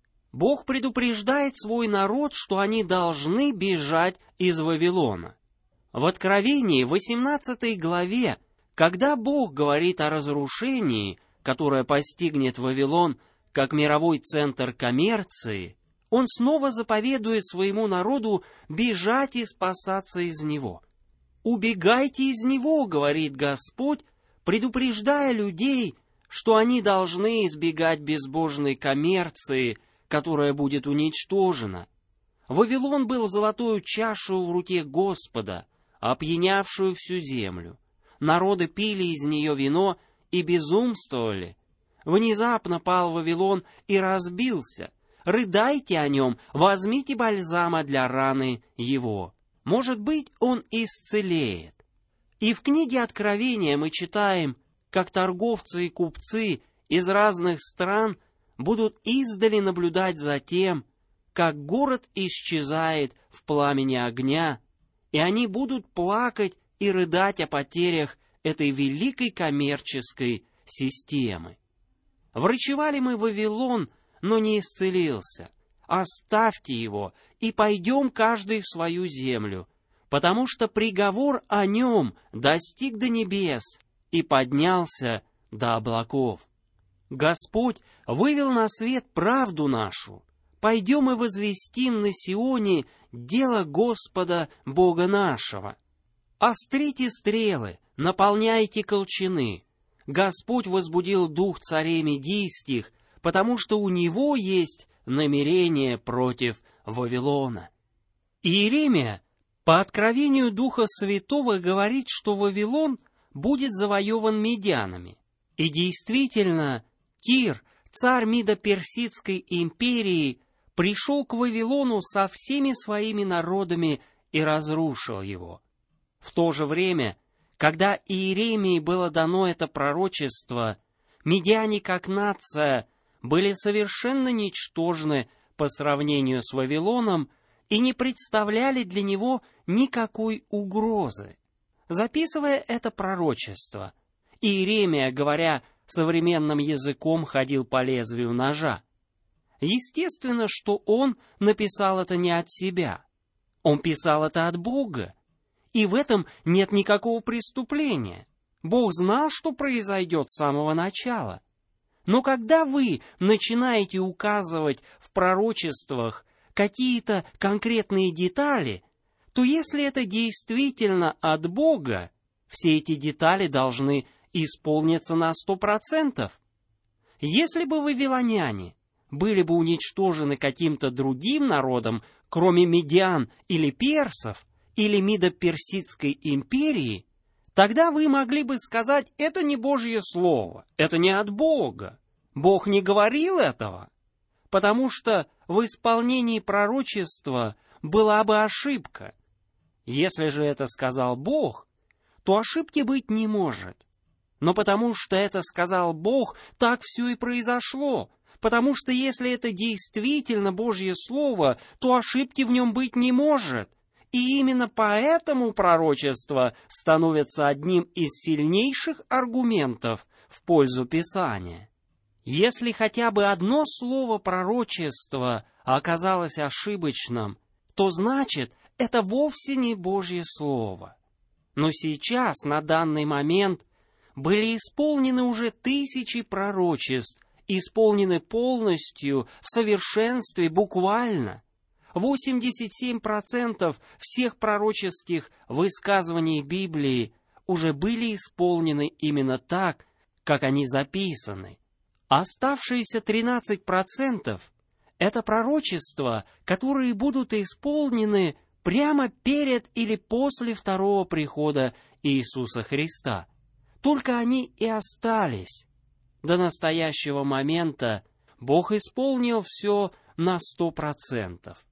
Бог предупреждает свой народ, что они должны бежать из Вавилона. В Откровении, восемнадцатой главе, когда Бог говорит о разрушении, которое постигнет Вавилон как мировой центр коммерции, Он снова заповедует своему народу бежать и спасаться из него. «Убегайте из него», — говорит Господь, предупреждая людей, что они должны избегать безбожной коммерции, которая будет уничтожена. Вавилон был золотою чашею в руке Господа, опьянявшую всю землю. Народы пили из нее вино и безумствовали. Внезапно пал Вавилон и разбился. Рыдайте о нем, возьмите бальзама для раны его. Может быть, он исцелеет. И в книге Откровения мы читаем, как торговцы и купцы из разных стран будут издали наблюдать за тем, как город исчезает в пламени огня, и они будут плакать и рыдать о потерях этой великой коммерческой системы. Врачевали мы Вавилон, но не исцелился. Оставьте его, и пойдем каждый в свою землю, потому что приговор о нем достиг до небес и поднялся до облаков. Господь вывел на свет правду нашу. Пойдем и возвестим на Сионе дело Господа Бога нашего. острите стрелы, наполняйте колчаны. Господь возбудил дух царей медийских, потому что у него есть намерение против Вавилона». Иеремия по откровению Духа Святого говорит, что Вавилон будет завоеван медянами. И действительно, Кир, царь Мидо-Персидской империи, пришел к Вавилону со всеми своими народами и разрушил его. В то же время, когда Иеремии было дано это пророчество, медяне как нация были совершенно ничтожны по сравнению с Вавилоном и не представляли для него никакой угрозы. Записывая это пророчество, Иеремия, говоря современным языком, ходил по лезвию ножа. Естественно, что он написал это не от себя. Он писал это от Бога. И в этом нет никакого преступления. Бог знал, что произойдет с самого начала. Но когда вы начинаете указывать в пророчествах какие-то конкретные детали, то если это действительно от Бога, все эти детали должны исполниться на сто процентов. Если бы вавилоняне были бы уничтожены каким-то другим народом, кроме медиан или персов, или Мидо-Персидской империи, тогда вы могли бы сказать: это не Божье Слово, это не от Бога. Бог не говорил этого, потому что в исполнении пророчества была бы ошибка. Если же это сказал Бог, то ошибки быть не может. Но потому что это сказал Бог, так все и произошло. Потому что если это действительно Божье Слово, то ошибки в нем быть не может. И именно поэтому пророчество становится одним из сильнейших аргументов в пользу Писания. Если хотя бы одно слово пророчества оказалось ошибочным, то значит, это вовсе не Божье Слово. Но сейчас, на данный момент, были исполнены уже тысячи пророчеств, исполнены полностью, в совершенстве, буквально. восемьдесят семь процентов всех пророческих высказываний Библии уже были исполнены именно так, как они записаны. Оставшиеся тринадцать процентов – это пророчества, которые будут исполнены прямо перед или после второго прихода Иисуса Христа. Только они и остались. До настоящего момента Бог исполнил все на сто процентов.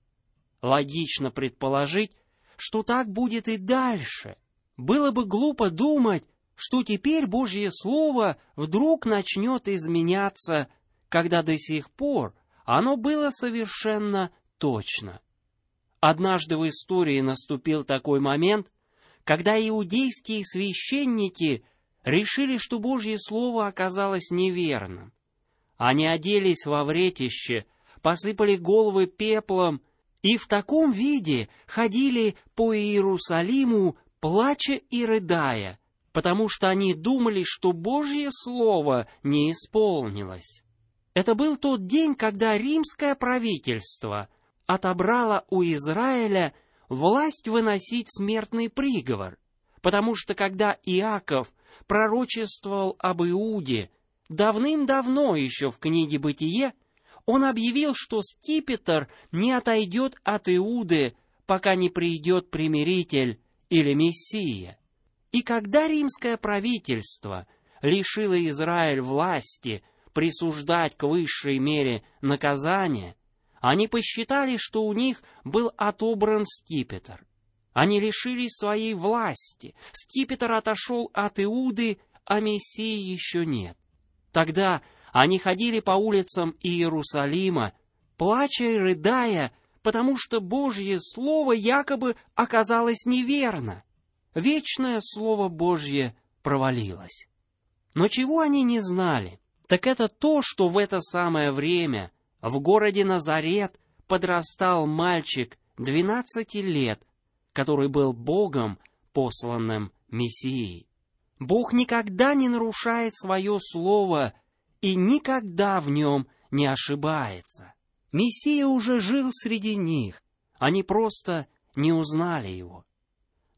Логично предположить, что так будет и дальше. Было бы глупо думать, что теперь Божье Слово вдруг начнет изменяться, когда до сих пор оно было совершенно точно. Однажды в истории наступил такой момент, когда иудейские священники решили, что Божье Слово оказалось неверным. Они оделись во вретище, посыпали головы пеплом и в таком виде ходили по Иерусалиму, плача и рыдая, потому что они думали, что Божье Слово не исполнилось. Это был тот день, когда римское правительство отобрало у Израиля власть выносить смертный приговор, потому что когда Иаков пророчествовал об Иуде давным-давно еще в книге «Бытие», он объявил, что скипетр не отойдет от Иуды, пока не придет примиритель или Мессия. И когда римское правительство лишило Израиль власти присуждать к высшей мере наказания, они посчитали, что у них был отобран скипетр. Они лишились своей власти, скипетр отошел от Иуды, а Мессии еще нет. Тогда они ходили по улицам Иерусалима, плача и рыдая, потому что Божье Слово якобы оказалось неверно. Вечное Слово Божье провалилось. Но чего они не знали, так это то, что в это самое время в городе Назарет подрастал мальчик двенадцати лет, который был Богом, посланным Мессией. Бог никогда не нарушает свое Слово и никогда в нем не ошибается. Мессия уже жил среди них, они просто не узнали его.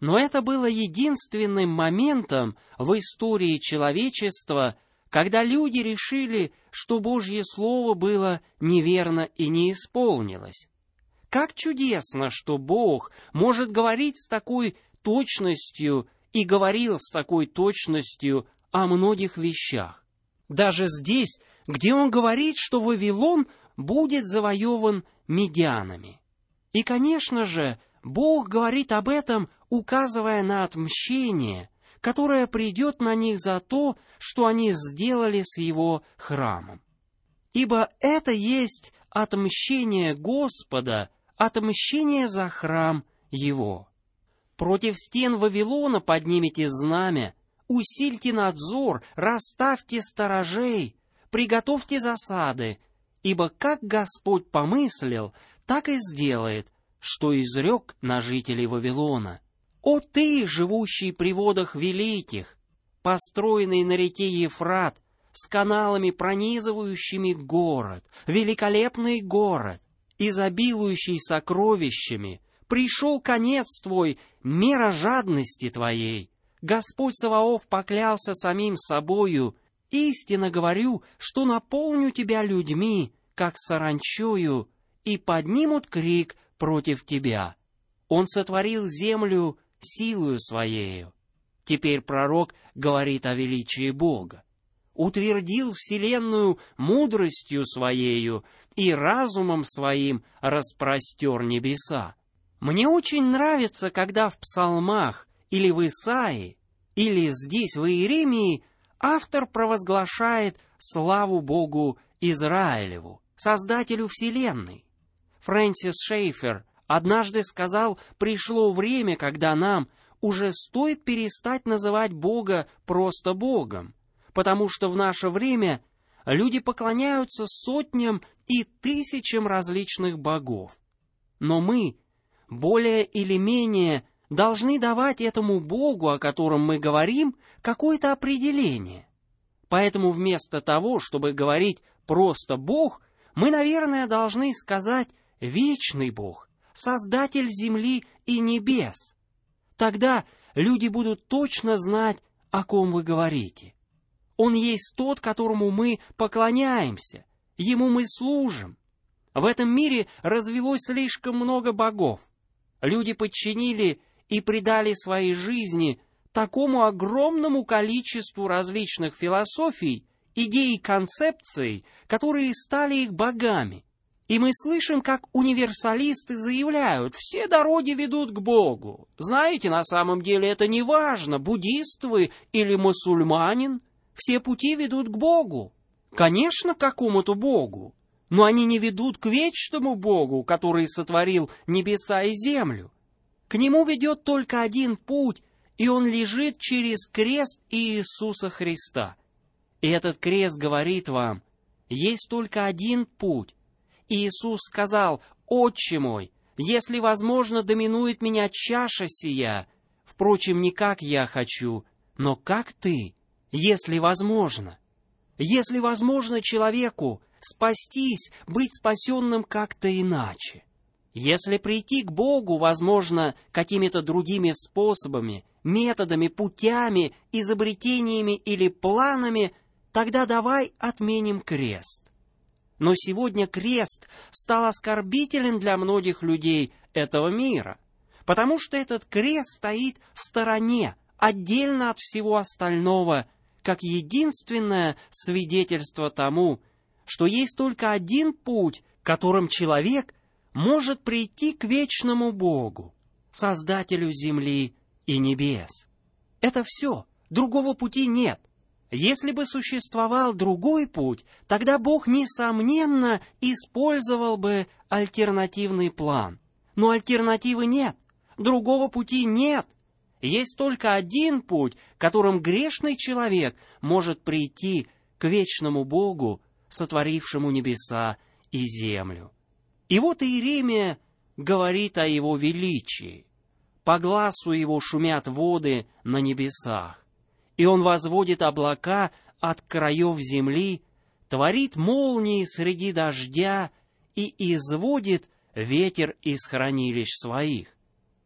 Но это было единственным моментом в истории человечества, когда люди решили, что Божье Слово было неверно и не исполнилось. Как чудесно, что Бог может говорить с такой точностью и говорил с такой точностью о многих вещах. Даже здесь, где Он говорит, что Вавилон будет завоеван медианами. И, конечно же, Бог говорит об этом, указывая на отмщение, которое придет на них за то, что они сделали с Его храмом. Ибо это есть отмщение Господа, отмщение за храм Его. Против стен Вавилона поднимите знамя, усильте надзор, расставьте сторожей, приготовьте засады, ибо как Господь помыслил, так и сделает, что изрек на жителей Вавилона. О ты, живущий при водах великих, построенный на реке Ефрат, с каналами, пронизывающими город, великолепный город, изобилующий сокровищами, пришел конец твой, мера жадности твоей. Господь Саваоф поклялся самим собою: истинно говорю, что наполню тебя людьми, как саранчою, и поднимут крик против тебя. Он сотворил землю силою своею. Теперь пророк говорит о величии Бога. Утвердил вселенную мудростью своею и разумом своим распростер небеса. Мне очень нравится, когда в псалмах или в Исаии, или здесь в Иеремии автор провозглашает славу Богу Израилеву, Создателю вселенной. Фрэнсис Шейфер однажды сказал: пришло время, когда нам уже стоит перестать называть Бога просто Богом, потому что в наше время люди поклоняются сотням и тысячам различных богов. Но мы, более или менее, должны давать этому Богу, о котором мы говорим, какое-то определение. Поэтому вместо того, чтобы говорить просто Бог, мы, наверное, должны сказать «вечный Бог», Создатель земли и небес. Тогда люди будут точно знать, о ком вы говорите. Он есть тот, которому мы поклоняемся, Ему мы служим. В этом мире развелось слишком много богов. Люди подчинили и придали своей жизни такому огромному количеству различных философий, идей и концепций, которые стали их богами. И мы слышим, как универсалисты заявляют: все дороги ведут к Богу. Знаете, на самом деле это не важно, буддист вы или мусульманин, все пути ведут к Богу. Конечно, к какому-то Богу, но они не ведут к вечному Богу, который сотворил небеса и землю. К Нему ведет только один путь, и он лежит через крест Иисуса Христа. И этот крест говорит вам: есть только один путь. Иисус сказал: «Отче мой, если возможно, доминует меня чаша сия. Впрочем, не как я хочу, но как ты, если возможно». Если возможно человеку спастись, быть спасенным как-то иначе. Если прийти к Богу возможно какими-то другими способами, методами, путями, изобретениями или планами, тогда давай отменим крест. Но сегодня крест стал оскорбителен для многих людей этого мира, потому что этот крест стоит в стороне, отдельно от всего остального, как единственное свидетельство тому, что есть только один путь, которым человек может прийти к вечному Богу, Создателю земли и небес. Это все, другого пути нет. Если бы существовал другой путь, тогда Бог, несомненно, использовал бы альтернативный план. Но альтернативы нет, другого пути нет. Есть только один путь, которым грешный человек может прийти к вечному Богу, сотворившему небеса и землю. И вот Иеремия говорит о Его величии. По гласу Его шумят воды на небесах. И Он возводит облака от краев земли, творит молнии среди дождя и изводит ветер из хранилищ своих.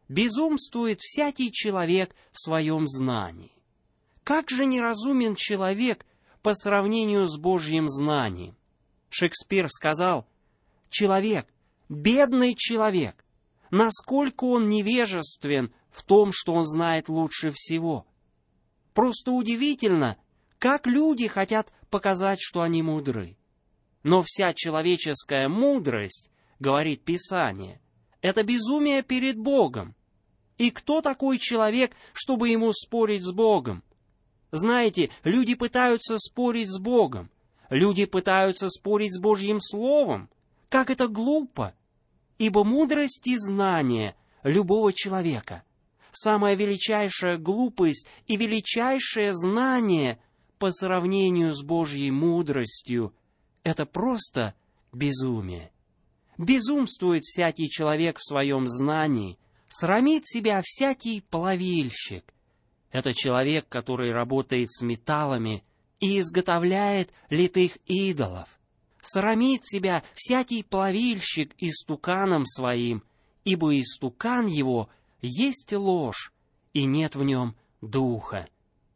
безумствует всякий человек в своем знании. Как же неразумен человек по сравнению с Божьим знанием? Шекспир сказал: «Человек, бедный человек, насколько он невежествен в том, что он знает лучше всего». Просто удивительно, как люди хотят показать, что они мудры. Но вся человеческая мудрость, говорит Писание, это безумие перед Богом. И кто такой человек, чтобы ему спорить с Богом? Знаете, люди пытаются спорить с Богом. Люди пытаются спорить с Божьим Словом. Как это глупо! Ибо мудрость и знание любого человека, самая величайшая глупость и величайшее знание по сравнению с Божьей мудростью, это просто безумие. Безумствует всякий человек в своем знании, срамит себя всякий плавильщик. Это человек, который работает с металлами и изготовляет литых идолов. Срамит себя всякий плавильщик истуканом своим, ибо истукан его есть ложь, и нет в нем духа.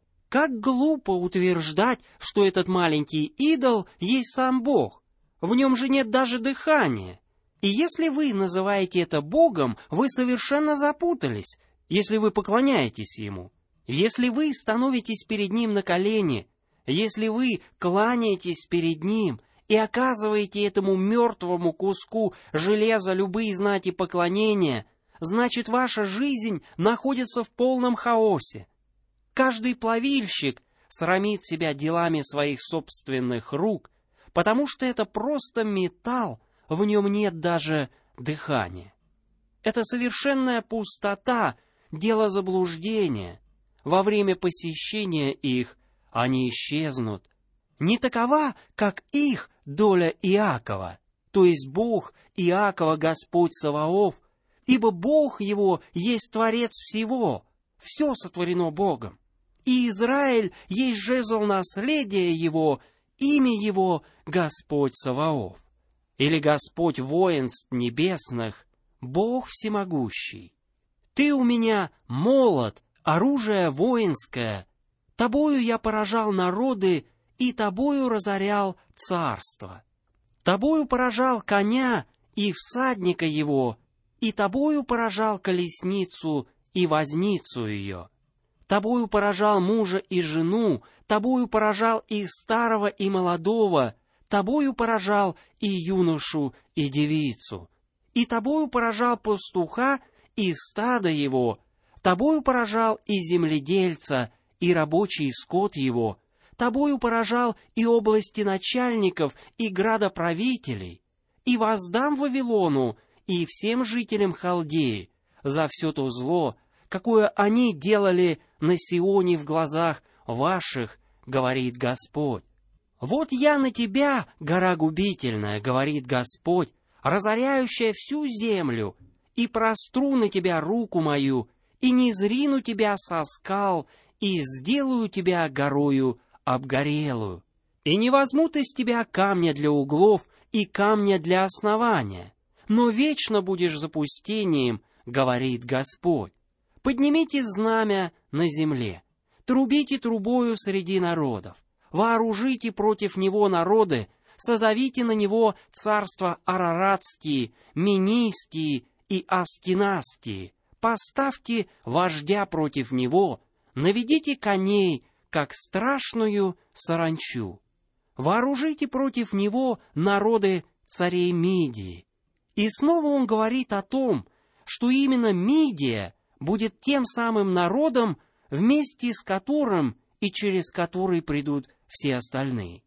Как глупо утверждать, что этот маленький идол есть сам Бог. В нем же нет даже дыхания. И если вы называете это Богом, вы совершенно запутались, если вы поклоняетесь Ему. Если вы становитесь перед Ним на колени, если вы кланяетесь перед Ним и оказываете этому мертвому куску железа любые знаки поклонения, значит, ваша жизнь находится в полном хаосе. Каждый плавильщик срамит себя делами своих собственных рук, потому что это просто металл, в нем нет даже дыхания. Это совершенная пустота, дело заблуждения. Во время посещения их они исчезнут. Не такова, как их доля Иакова, то есть Бог Иакова Господь Саваоф, ибо Бог его есть Творец всего, все сотворено Богом. И Израиль есть жезл наследия его, имя его Господь Саваоф. Или Господь воинств небесных, Бог всемогущий. Ты у меня молот, оружие воинское, тобою я поражал народы, и тобою разорял царство. Тобою поражал коня и всадника его, и тобою поражал колесницу и возницу ее. Тобою поражал мужа и жену, тобою поражал и старого, и молодого, тобою поражал и юношу, и девицу. И тобою поражал пастуха и стадо его, тобою поражал и земледельца, и рабочий скот его, тобою поражал и области начальников, и градоправителей, и воздам Вавилону и всем жителям Халдеи за все то зло, какое они делали на Сионе в глазах ваших, говорит Господь. Вот я на тебя, гора губительная, говорит Господь, разоряющая всю землю, и простру на тебя руку мою, и низрину тебя со скал, и сделаю тебя горою обгорелую. И не возьмут из тебя камня для углов и камня для основания, но вечно будешь запустением, говорит Господь. Поднимите знамя на земле, трубите трубою среди народов, вооружите против него народы, созовите на него царства араратские, минийские и аскинасские, поставьте вождя против него, наведите коней, как страшную саранчу. Вооружите против него народы царей Мидии. И снова он говорит о том, что именно Мидия будет тем самым народом, вместе с которым и через который придут все остальные.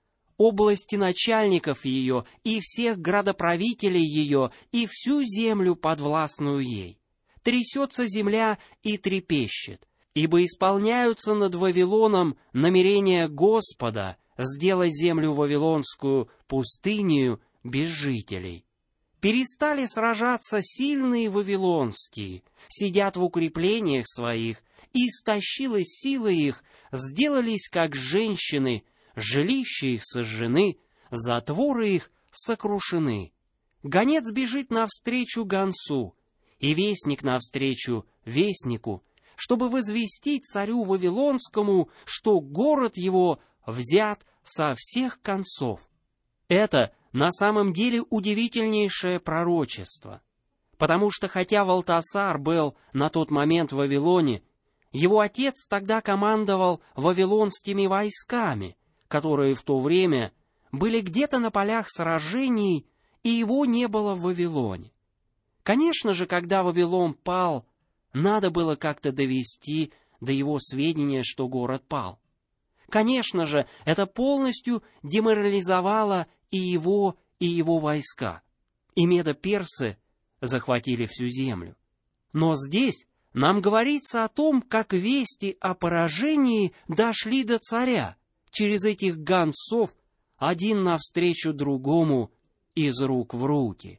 Области начальников ее и всех градоправителей ее и всю землю подвластную ей. Трясется земля и трепещет, ибо исполняются над Вавилоном намерения Господа сделать землю вавилонскую пустынею без жителей. Перестали сражаться сильные вавилонские, сидят в укреплениях своих, и истощилась сила их, сделались как женщины, жилища их сожжены, затворы их сокрушены. Гонец бежит навстречу гонцу, и вестник навстречу вестнику, чтобы возвестить царю Вавилонскому, что город его взят со всех концов. Это на самом деле удивительнейшее пророчество, потому что хотя Валтасар был на тот момент в Вавилоне, его отец тогда командовал вавилонскими войсками, которые в то время были где-то на полях сражений, и его не было в Вавилоне. Конечно же, когда Вавилон пал, надо было как-то довести до его сведения, что город пал. Конечно же, это полностью деморализовало и его, и его войска. И медо-персы захватили всю землю. Но здесь нам говорится о том, как вести о поражении дошли до царя через этих гонцов, один навстречу другому, из рук в руки.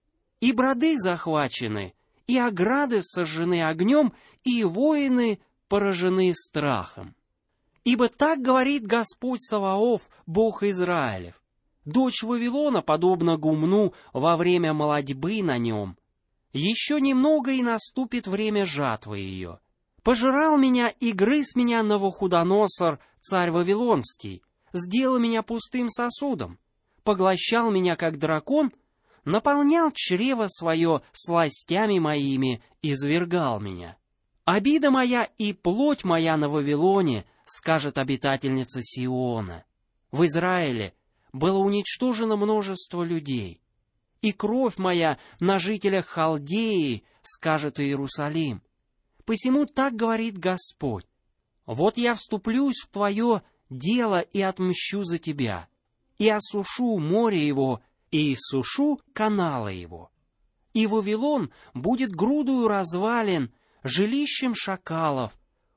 И броды захвачены, и ограды сожжены огнем, и воины поражены страхом. Ибо так говорит Господь Саваоф, Бог Израилев: дочь Вавилона подобна гумну во время молодьбы на нем. Еще немного, и наступит время жатвы ее. Пожирал меня и грыз меня Навуходоносор, царь Вавилонский, сделал меня пустым сосудом, поглощал меня, как дракон, наполнял чрево свое сластями моими, извергал меня. Обида моя и плоть моя на Вавилоне, скажет обитательница Сиона. В Израиле было уничтожено множество людей, и кровь моя на жителях Халдеи, скажет Иерусалим. Посему так говорит Господь: вот я вступлюсь в твое дело и отмщу за тебя, и осушу море его, и иссушу каналы его. И Вавилон будет грудою развалин, жилищем шакалов,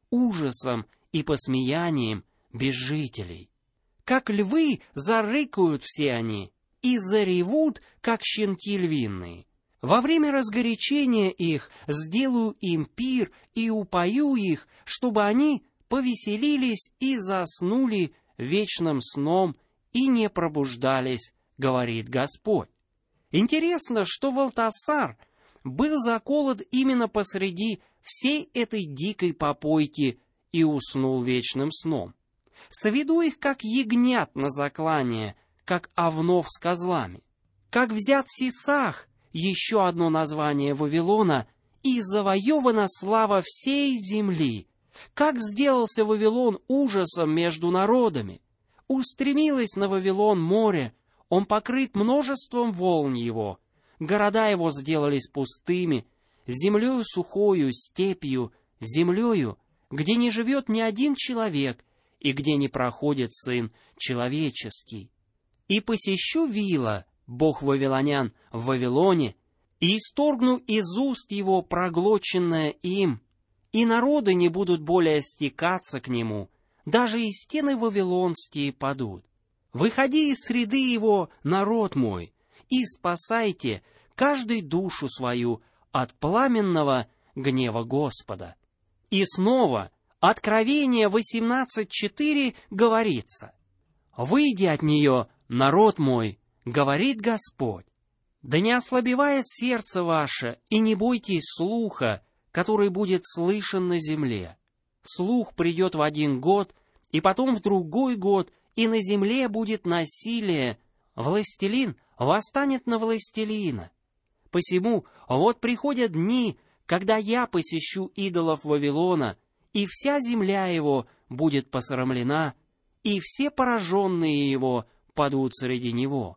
ужасом и посмеянием без жителей. Как львы зарыкают все они, и заревут, как щенки львиные. Во время разгорячения их сделаю им пир и упою их, чтобы они повеселились и заснули вечным сном и не пробуждались, говорит Господь. Интересно, что Валтасар был заколот именно посреди всей этой дикой попойки и уснул вечным сном. Сведу их, как ягнят на заклание, как овнов с козлами. Как взят Сисах, еще одно название Вавилона, и завоевана слава всей земли. Как сделался Вавилон ужасом между народами. Устремилось на Вавилон море, он покрыт множеством волн его. Города его сделались пустыми, землею сухою, степью, землею, где не живет ни один человек, и где не проходит сын человеческий. И посещу Вила, бог вавилонян, в Вавилоне, и исторгну из уст его проглоченное им, и народы не будут более стекаться к нему, даже и стены вавилонские падут. Выходи из среды его, народ мой, и спасайте каждый душу свою от пламенного гнева Господа. И снова, Откровение восемнадцать четыре говорится: «Выйди от нее, народ мой, говорит Господь, да не ослабевает сердце ваше, и не бойтесь слуха, который будет слышен на земле. Слух придет в один год, и потом в другой год, и на земле будет насилие. Властелин восстанет на властелина. Посему вот приходят дни, когда я посещу идолов Вавилона, и вся земля его будет посрамлена, и все пораженные его падут среди него.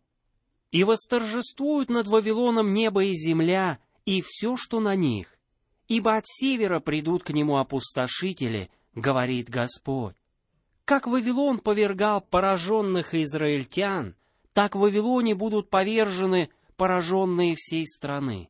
И восторжествуют над Вавилоном небо и земля, и все, что на них. Ибо от севера придут к нему опустошители, говорит Господь. Как Вавилон повергал пораженных израильтян, так в Вавилоне будут повержены пораженные всей страны.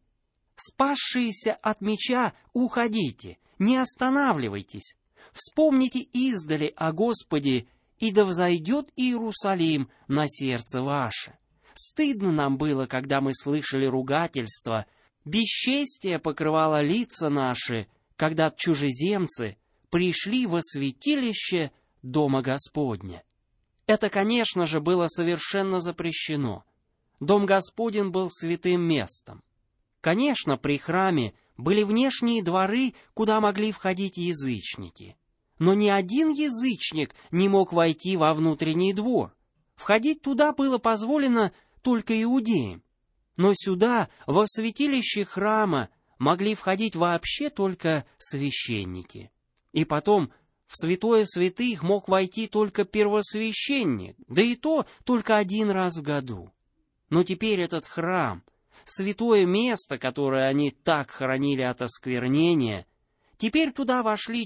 Спасшиеся от меча, уходите, не останавливайтесь. Вспомните издали о Господе, и да взойдет Иерусалим на сердце ваше. Стыдно нам было, когда мы слышали ругательства, бесчестие покрывало лица наши, когда чужеземцы пришли во святилище Дома Господня. Это, конечно же, было совершенно запрещено. Дом Господень был святым местом. Конечно, при храме были внешние дворы, куда могли входить язычники. Но ни один язычник не мог войти во внутренний двор. Входить туда было позволено только иудеям. Но сюда, во святилище храма, могли входить вообще только священники. И потом в святое святых мог войти только первосвященник, да и то только один раз в году. Но теперь этот храм, святое место, которое они так хранили от осквернения, теперь туда вошли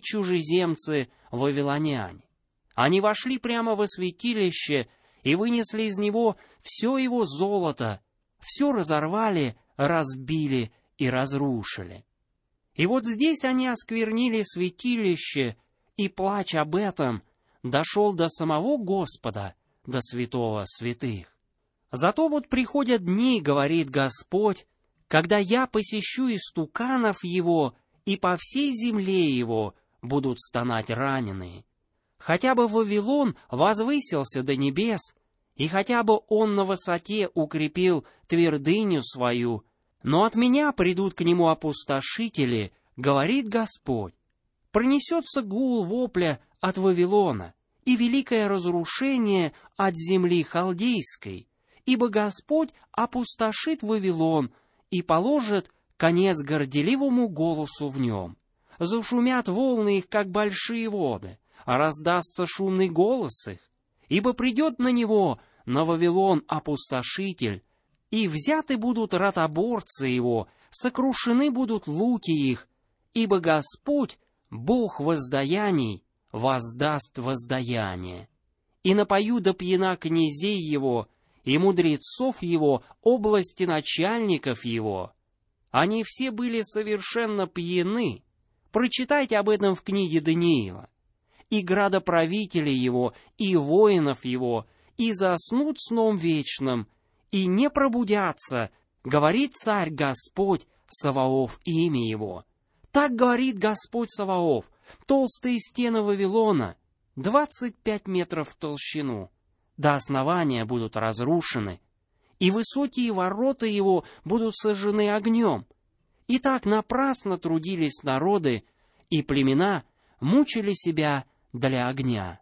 чужеземцы-вавилоняне. Они вошли прямо во святилище и вынесли из него все его золото, все разорвали, разбили и разрушили. И вот здесь они осквернили святилище, и плач об этом дошел до самого Господа, до святого святых. Зато вот приходят дни, говорит Господь, когда я посещу истуканов его, и по всей земле его будут стонать раненые. Хотя бы Вавилон возвысился до небес, и хотя бы он на высоте укрепил твердыню свою, но от меня придут к нему опустошители, говорит Господь. Пронесется гул вопля от Вавилона и великое разрушение от земли халдейской, ибо Господь опустошит Вавилон и положит конец горделивому голосу в нем. Зашумят волны их, как большие воды, а раздастся шумный голос их, ибо придет на него, на Вавилон, опустошитель, и взяты будут ротоборцы его, сокрушены будут луки их, ибо Господь, Бог воздаяний, воздаст воздаяние. И напою до пьяна князей его, и мудрецов его, области начальников его. Они все были совершенно пьяны. Прочитайте об этом в книге Даниила. И градоправители его, и воинов его, и заснут сном вечным, и не пробудятся, говорит царь Господь, Саваоф имя его. Так говорит Господь Саваоф, толстые стены Вавилона, двадцать пять метров в толщину, до основания будут разрушены, и высокие ворота его будут сожжены огнем. И так напрасно трудились народы, и племена мучили себя для огня.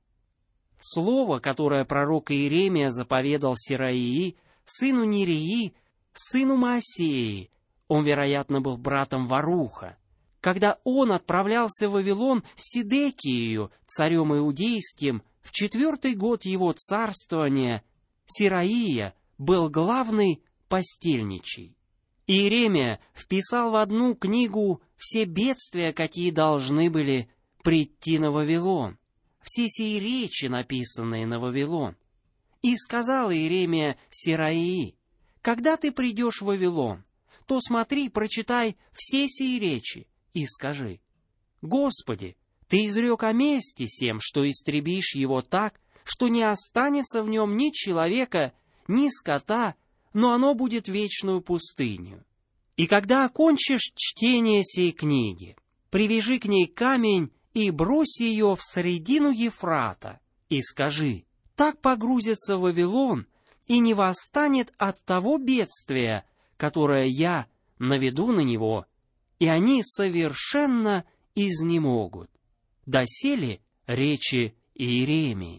Слово, которое пророк Иеремия заповедал Сираии, сыну Нерии, сыну Моосеи, он, вероятно, был братом Варуха, когда он отправлялся в Вавилон с Сидекией, царем иудейским, в четвертый год его царствования, Сираия был главный постельничий. Иеремия вписал в одну книгу все бедствия, какие должны были прийти на Вавилон, все сии речи, написанные на Вавилон. И сказал Иеремия Сираии: когда ты придешь в Вавилон, то смотри, прочитай все сии речи и скажи: Господи, ты изрек о месте сем, что истребишь его так, что не останется в нем ни человека, ни скота, но оно будет вечную пустыню. И когда окончишь чтение сей книги, привяжи к ней камень и брось ее в средину Ефрата, и скажи: так погрузится Вавилон и не восстанет от того бедствия, которое я наведу на него, и они совершенно изнемогут. Доселе речи Иеремии.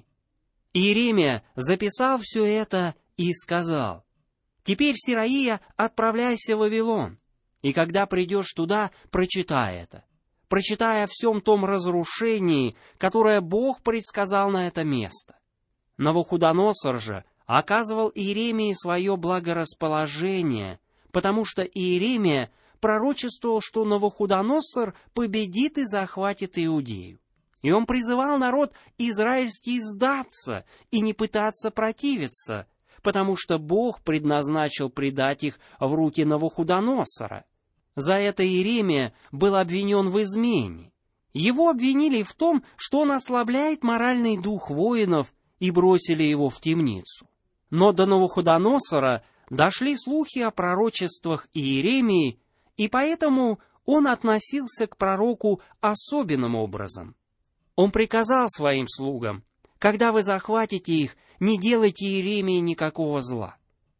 Иеремия записал все это и сказал: теперь, Сираия, отправляйся в Вавилон, и когда придешь туда, прочитай это. Прочитай о всем том разрушении, которое Бог предсказал на это место. Навуходоносор же оказывал Иеремии свое благорасположение, потому что Иеремия пророчествовал, что Навуходоносор победит и захватит Иудею. И он призывал народ израильский сдаться и не пытаться противиться, потому что Бог предназначил предать их в руки Навуходоносора. За это Иеремия был обвинен в измене. Его обвинили в том, что он ослабляет моральный дух воинов, и бросили его в темницу. Но до Навуходоносора дошли слухи о пророчествах Иеремии, и поэтому он относился к пророку особенным образом. Он приказал своим слугам: когда вы захватите их, не делайте Иеремии никакого зла.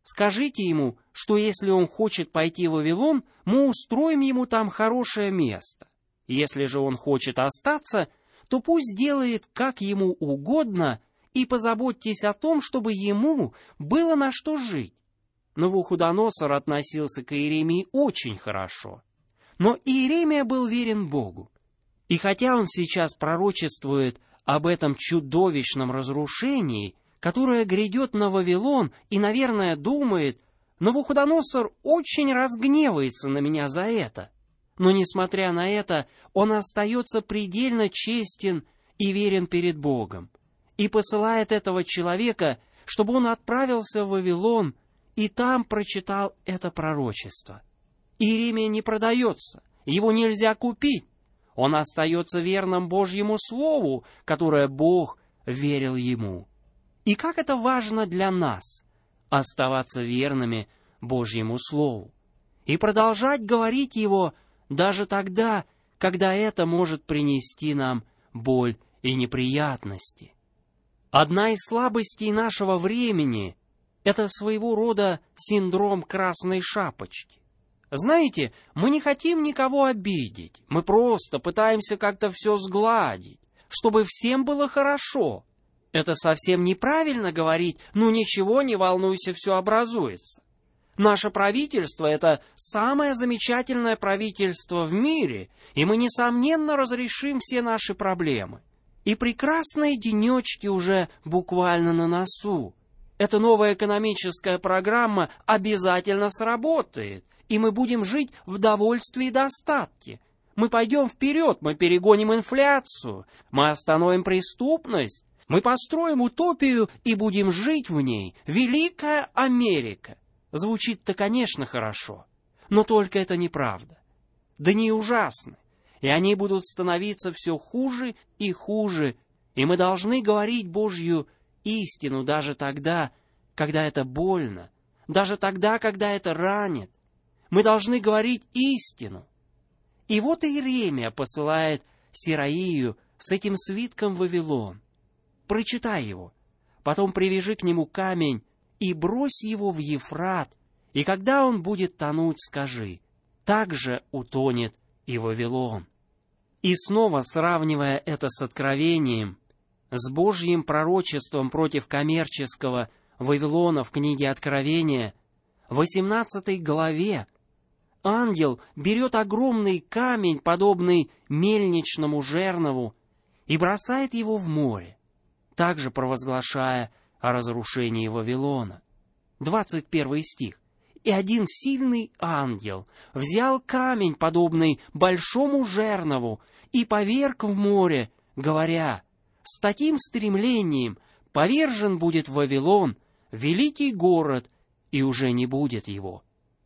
Скажите ему, что если он хочет пойти в Вавилон, мы устроим ему там хорошее место. Если же он хочет остаться, то пусть делает, как ему угодно, и позаботьтесь о том, чтобы ему было на что жить». Навуходоносор относился к Иеремии очень хорошо. Но Иеремия был верен Богу. И хотя он сейчас пророчествует об этом чудовищном разрушении, которое грядет на Вавилон, и, наверное, думает: Навуходоносор очень разгневается на меня за это. Но, несмотря на это, он остается предельно честен и верен перед Богом, и посылает этого человека, чтобы он отправился в Вавилон и там прочитал это пророчество. Иеремия не продается, его нельзя купить. Он остается верным Божьему Слову, которое Бог верил ему. И как это важно для нас — оставаться верными Божьему Слову и продолжать говорить его даже тогда, когда это может принести нам боль и неприятности. Одна из слабостей нашего времени — это своего рода синдром красной шапочки. Знаете, мы не хотим никого обидеть, мы просто пытаемся как-то все сгладить, чтобы всем было хорошо. Это совсем неправильно говорить: ну ничего, не волнуйся, все образуется. Наше правительство — это самое замечательное правительство в мире, и мы, несомненно, разрешим все наши проблемы. И прекрасные денечки уже буквально на носу. Эта новая экономическая программа обязательно сработает, и мы будем жить в довольстве и достатке. Мы пойдем вперед, мы перегоним инфляцию, мы остановим преступность, мы построим утопию и будем жить в ней. Великая Америка. Звучит-то, конечно, хорошо, но только это неправда. Дни ужасны, и они будут становиться все хуже и хуже, и мы должны говорить Божью истину даже тогда, когда это больно, даже тогда, когда это ранит. Мы должны говорить истину. И вот Иеремия посылает Сераию с этим свитком в Вавилон. Прочитай его, потом привяжи к нему камень и брось его в Ефрат, и когда он будет тонуть, скажи: так же утонет и Вавилон. И снова сравнивая это с Откровением, с Божьим пророчеством против коммерческого Вавилона в книге Откровения, в восемнадцатой главе, ангел берет огромный камень, подобный мельничному жернову, и бросает его в море, также провозглашая о разрушении Вавилона. двадцать первый стих. «И один сильный ангел взял камень, подобный большому жернову, и поверг в море, говоря: с таким стремлением повержен будет Вавилон, великий город, и уже не будет его».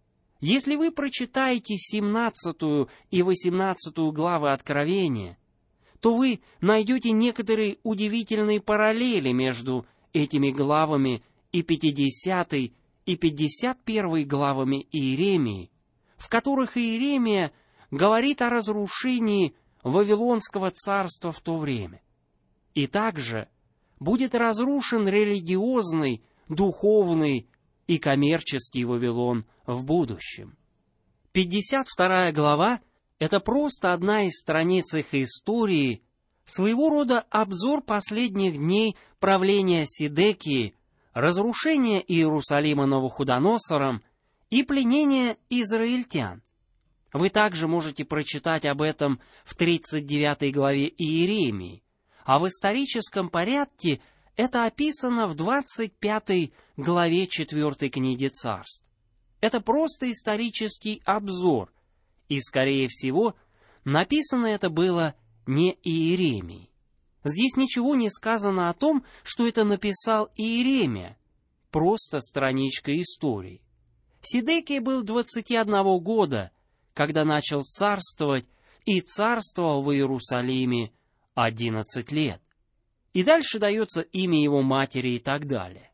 Если вы прочитаете семнадцатую и восемнадцатую главы Откровения, то вы найдете некоторые удивительные параллели между этими главами и пятидесятой и пятьдесят первой главами Иеремии, в которых Иеремия говорит о разрушении Вавилонского царства в то время. И также будет разрушен религиозный, духовный и коммерческий Вавилон в будущем. пятьдесят вторая глава — это просто одна из страниц их истории, своего рода обзор последних дней правления Сидекии, разрушения Иерусалима Навуходоносором и пленения израильтян. Вы также можете прочитать об этом в тридцать девятой главе Иеремии, а в историческом порядке это описано в двадцать пятой главе четвёртой книги Царств. Это просто исторический обзор, и, скорее всего, написано это было не Иеремией. Здесь ничего не сказано о том, что это написал Иеремия, просто страничка истории. Сидекия был двадцати одного года, когда начал царствовать, и царствовал в Иерусалиме одиннадцать лет. И дальше дается имя его матери и так далее.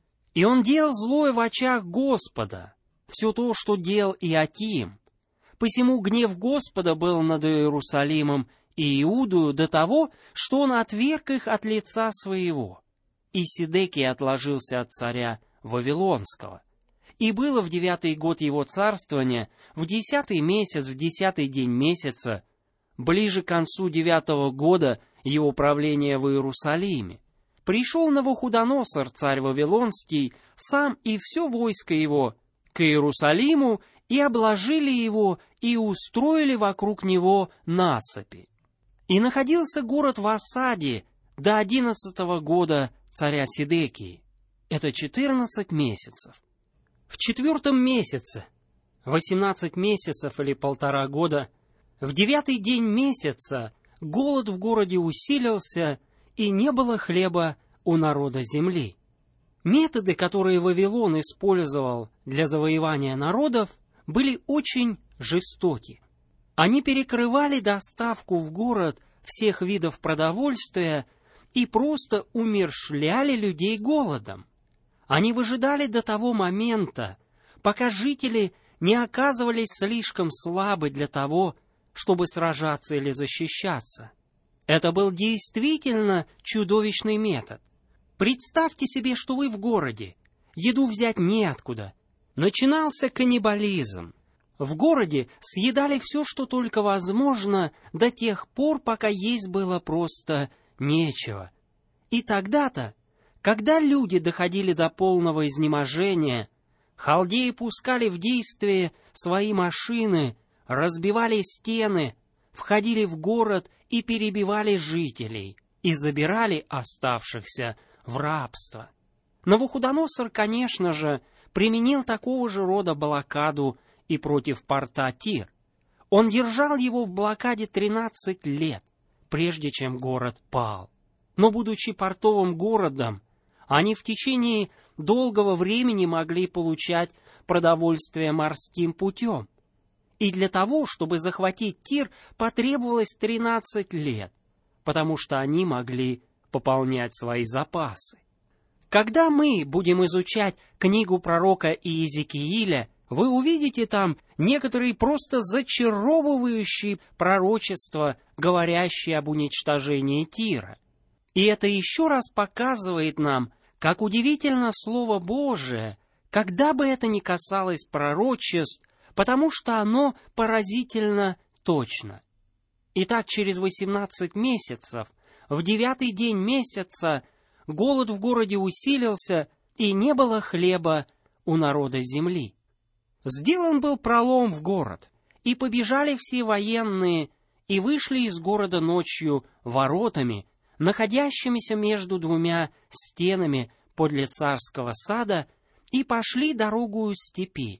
И он делал злое в очах Господа, все то, что делал Иаким. Посему гнев Господа был над Иерусалимом и Иудою до того, что он отверг их от лица своего. И Сидекия отложился от царя Вавилонского. И было в девятый год его царствования, в десятый месяц, в десятый день месяца, ближе к концу девятого года его правления в Иерусалиме, пришел Навуходоносор, царь Вавилонский, сам и все войско его, к Иерусалиму, и обложили его, и устроили вокруг него насыпи. И находился город в осаде до одиннадцатого года царя Сидекии. Это четырнадцать месяцев. В четвертом месяце, восемнадцать месяцев или полтора года, в девятый день месяца голод в городе усилился, и не было хлеба у народа земли. Методы, которые Вавилон использовал для завоевания народов, были очень жестоки. Они перекрывали доставку в город всех видов продовольствия и просто умерщвляли людей голодом. Они выжидали до того момента, пока жители не оказывались слишком слабы для того, чтобы сражаться или защищаться. Это был действительно чудовищный метод. Представьте себе, что вы в городе, еду взять неоткуда. Начинался каннибализм. В городе съедали все, что только возможно, до тех пор, пока есть было просто нечего. И тогда-то, когда люди доходили до полного изнеможения, халдеи пускали в действие свои машины, разбивали стены, входили в город и перебивали жителей, и забирали оставшихся в рабство. Навуходоносор, конечно же, применил такого же рода блокаду и против порта Тир. Он держал его в блокаде тринадцать лет, прежде чем город пал. Но, будучи портовым городом, они в течение долгого времени могли получать продовольствие морским путем. И для того, чтобы захватить Тир, потребовалось тринадцать лет, потому что они могли пополнять свои запасы. Когда мы будем изучать книгу пророка Иезекииля, вы увидите там некоторые просто зачаровывающие пророчества, говорящие об уничтожении Тира. И это еще раз показывает нам, как удивительно Слово Божие, когда бы это ни касалось пророчеств, потому что оно поразительно точно. Итак, через восемнадцать месяцев, в девятый день месяца, голод в городе усилился, и не было хлеба у народа земли. Сделан был пролом в город, и побежали все военные, и вышли из города ночью воротами, находящимися между двумя стенами подле царского сада, и пошли дорогою степи.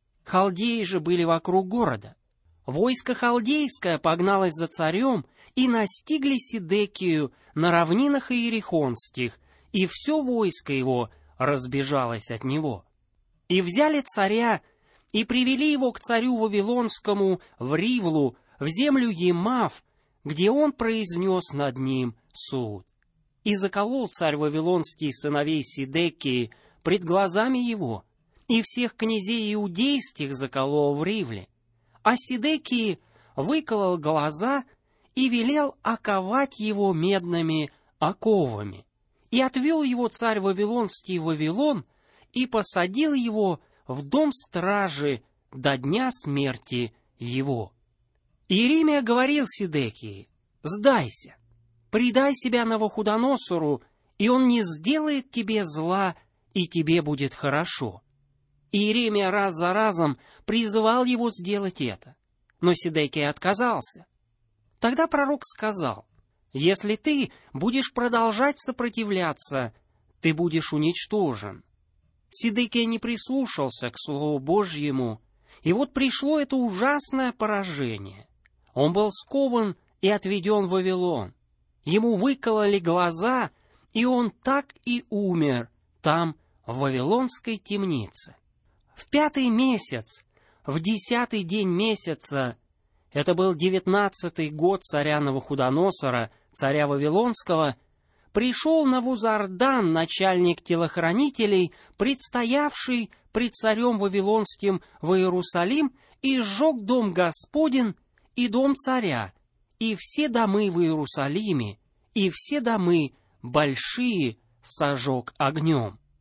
Халдеи же были вокруг города. Войско халдейское погналось за царем, и настигли Сидекию на равнинах иерихонских, и все войско его разбежалось от него. И взяли царя, и привели его к царю Вавилонскому в Ривлу, в землю Емав, где он произнес над ним суд. И заколол царь Вавилонский сыновей Сидекии пред глазами его, и всех князей иудейских заколол в Ривле. А Сидекии выколол глаза и велел оковать его медными оковами. И отвел его царь Вавилонский в Вавилон, и посадил его в дом стражи до дня смерти его. Иеремия говорил Сидекии: «Сдайся, предай себя Навуходоносору, и он не сделает тебе зла, и тебе будет хорошо». Иеремия раз за разом призывал его сделать это, но Сидекия отказался. Тогда пророк сказал: «Если ты будешь продолжать сопротивляться, ты будешь уничтожен». Сидекия не прислушался к Слову Божьему, и вот пришло это ужасное поражение. Он был скован и отведен в Вавилон. Ему выкололи глаза, и он так и умер там, в вавилонской темнице. В пятый месяц, в десятый день месяца, это был девятнадцатый год царя Навуходоносора, царя Вавилонского, пришел Навузардан, начальник телохранителей, предстоявший пред царем Вавилонским в Иерусалим, и сжег дом Господень и дом царя, и все домы в Иерусалиме, и все домы большие сожег огнем.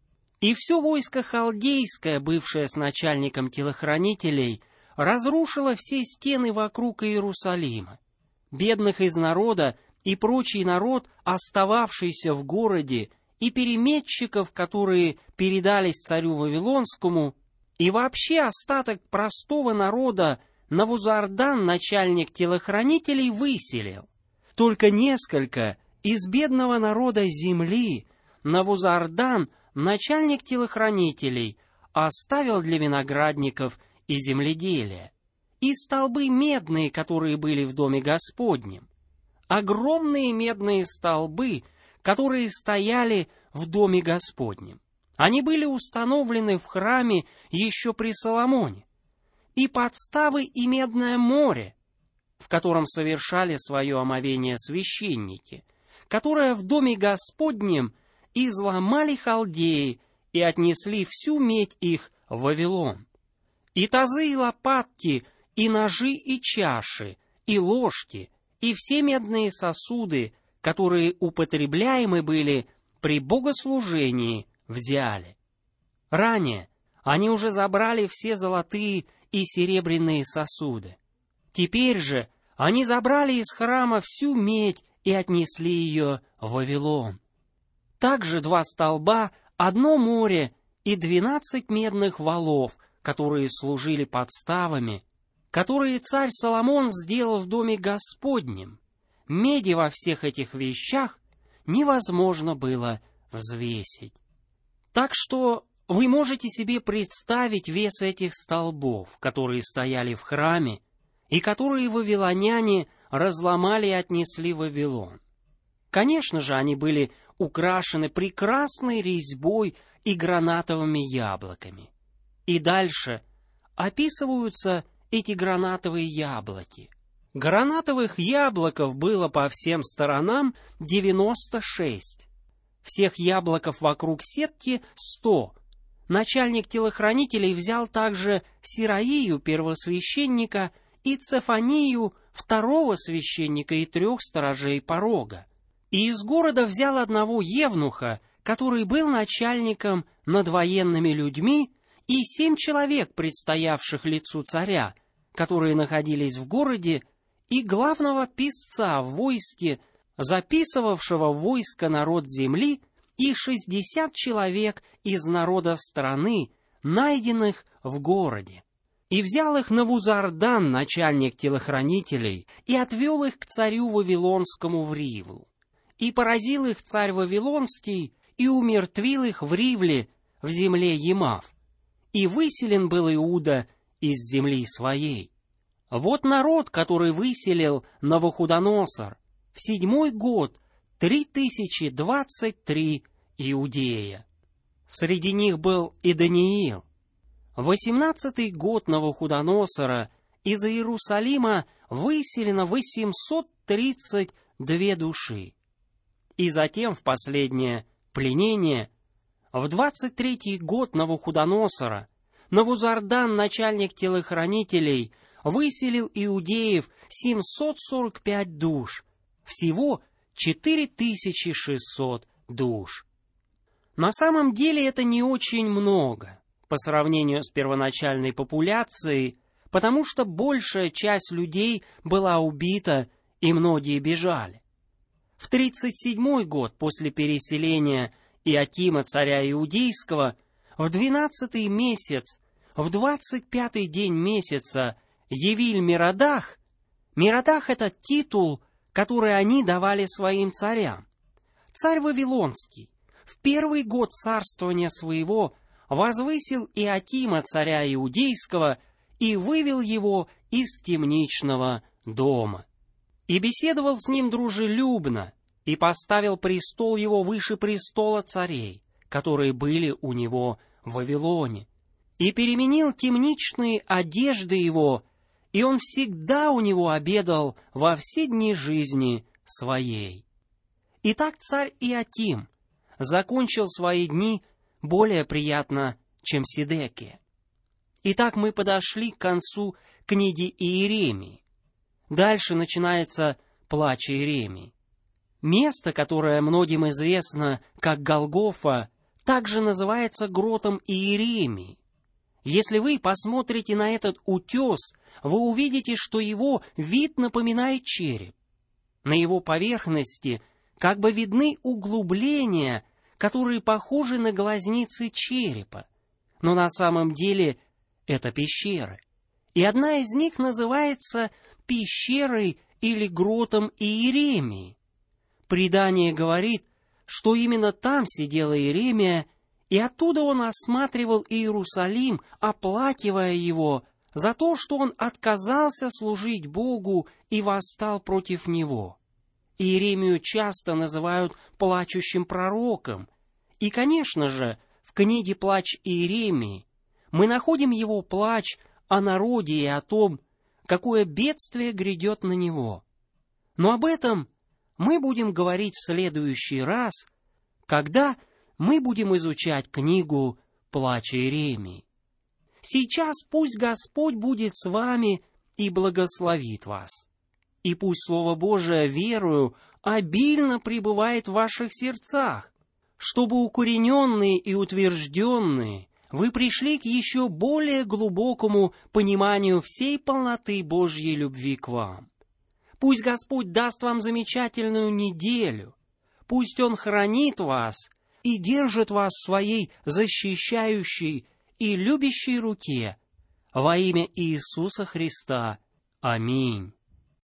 И все войско халдейское, бывшее с начальником телохранителей, разрушило все стены вокруг Иерусалима. Бедных из народа и прочий народ, остававшийся в городе, и переметчиков, которые передались царю Вавилонскому, и вообще остаток простого народа Навузардан, начальник телохранителей, выселил. Только несколько из бедного народа земли Навузардан, начальник телохранителей, оставил для виноградников и земледелия, и столбы медные, которые были в доме Господнем. Огромные медные столбы, которые стояли в доме Господнем. Они были установлены в храме еще при Соломоне. И подставы, и медное море, в котором совершали свое омовение священники, которое в доме Господнем изломали халдеи и отнесли всю медь их в Вавилон. И тазы, и лопатки, и ножи, и чаши, и ложки, и все медные сосуды, которые употребляемы были при богослужении, взяли. Ранее они уже забрали все золотые и серебряные сосуды. Теперь же они забрали из храма всю медь и отнесли ее в Вавилон. Также два столба, одно море и двенадцать медных валов, которые служили подставами, которые царь Соломон сделал в доме Господнем. Меди во всех этих вещах невозможно было взвесить. Так что вы можете себе представить вес этих столбов, которые стояли в храме, и которые вавилоняне разломали и отнесли в Вавилон. Конечно же, они были украшены прекрасной резьбой и гранатовыми яблоками. И дальше описываются эти гранатовые яблоки. Гранатовых яблоков было по всем сторонам девяносто шесть. Всех яблоков вокруг сетки сто. Начальник телохранителей взял также Сираию, первосвященника, и Цефанию, второго священника, и трех сторожей порога. И из города взял одного евнуха, который был начальником над военными людьми, и семь человек, предстоявших лицу царя, которые находились в городе, и главного писца в войске, записывавшего в войско народ земли, и шестьдесят человек из народа страны, найденных в городе. И взял их Навузардан, начальник телохранителей, и отвел их к царю Вавилонскому в Ривлу. И поразил их царь Вавилонский, и умертвил их в Ривле, в земле Емав. И выселен был Иуда из земли своей. Вот народ, который выселил Навуходоносор в седьмой год, три тысячи двадцать три иудея. Среди них был и Даниил. Восемнадцатый год Навуходоносора из Иерусалима выселено восемьсот тридцать две души. И затем в последнее пленение, в двадцать третий год Навуходоносора, Навузардан, начальник телохранителей, выселил иудеев семьсот сорок пять душ, всего четыре тысячи шестьсот душ. На самом деле это не очень много по сравнению с первоначальной популяцией, потому что большая часть людей была убита и многие бежали. В тридцать седьмой год после переселения Иотима, царя Иудейского, в двенадцатый месяц, в двадцать пятый день месяца, Евиль-Меродах, Меродах — это титул, который они давали своим царям. Царь Вавилонский в первый год царствования своего возвысил Иотима, царя Иудейского, и вывел его из темничного дома. И беседовал с ним дружелюбно, и поставил престол его выше престола царей, которые были у него в Вавилоне, и переменил темничные одежды его, и он всегда у него обедал во все дни жизни своей. Итак, царь Иотим закончил свои дни более приятно, чем Сидекия. Итак, мы подошли к концу книги Иеремии. Дальше начинается плач Иеремии. Место, которое многим известно как Голгофа, также называется гротом Иеремии. Если вы посмотрите на этот утес, вы увидите, что его вид напоминает череп. На его поверхности как бы видны углубления, которые похожи на глазницы черепа, но на самом деле это пещеры. И одна из них называется пещерой или гротом Иеремии. Предание говорит, что именно там сидел Иеремия, и оттуда он осматривал Иерусалим, оплакивая его за то, что он отказался служить Богу и восстал против него. Иеремию часто называют плачущим пророком. И, конечно же, в книге «Плач Иеремии» мы находим его плач о народе и о том, какое бедствие грядет на него. Но об этом мы будем говорить в следующий раз, когда мы будем изучать книгу «Плач Иеремии». Сейчас пусть Господь будет с вами и благословит вас. И пусть Слово Божие верою обильно пребывает в ваших сердцах, чтобы укорененные и утвержденные вы пришли к еще более глубокому пониманию всей полноты Божьей любви к вам. Пусть Господь даст вам замечательную неделю. Пусть Он хранит вас и держит вас в своей защищающей и любящей руке во имя Иисуса Христа. Аминь.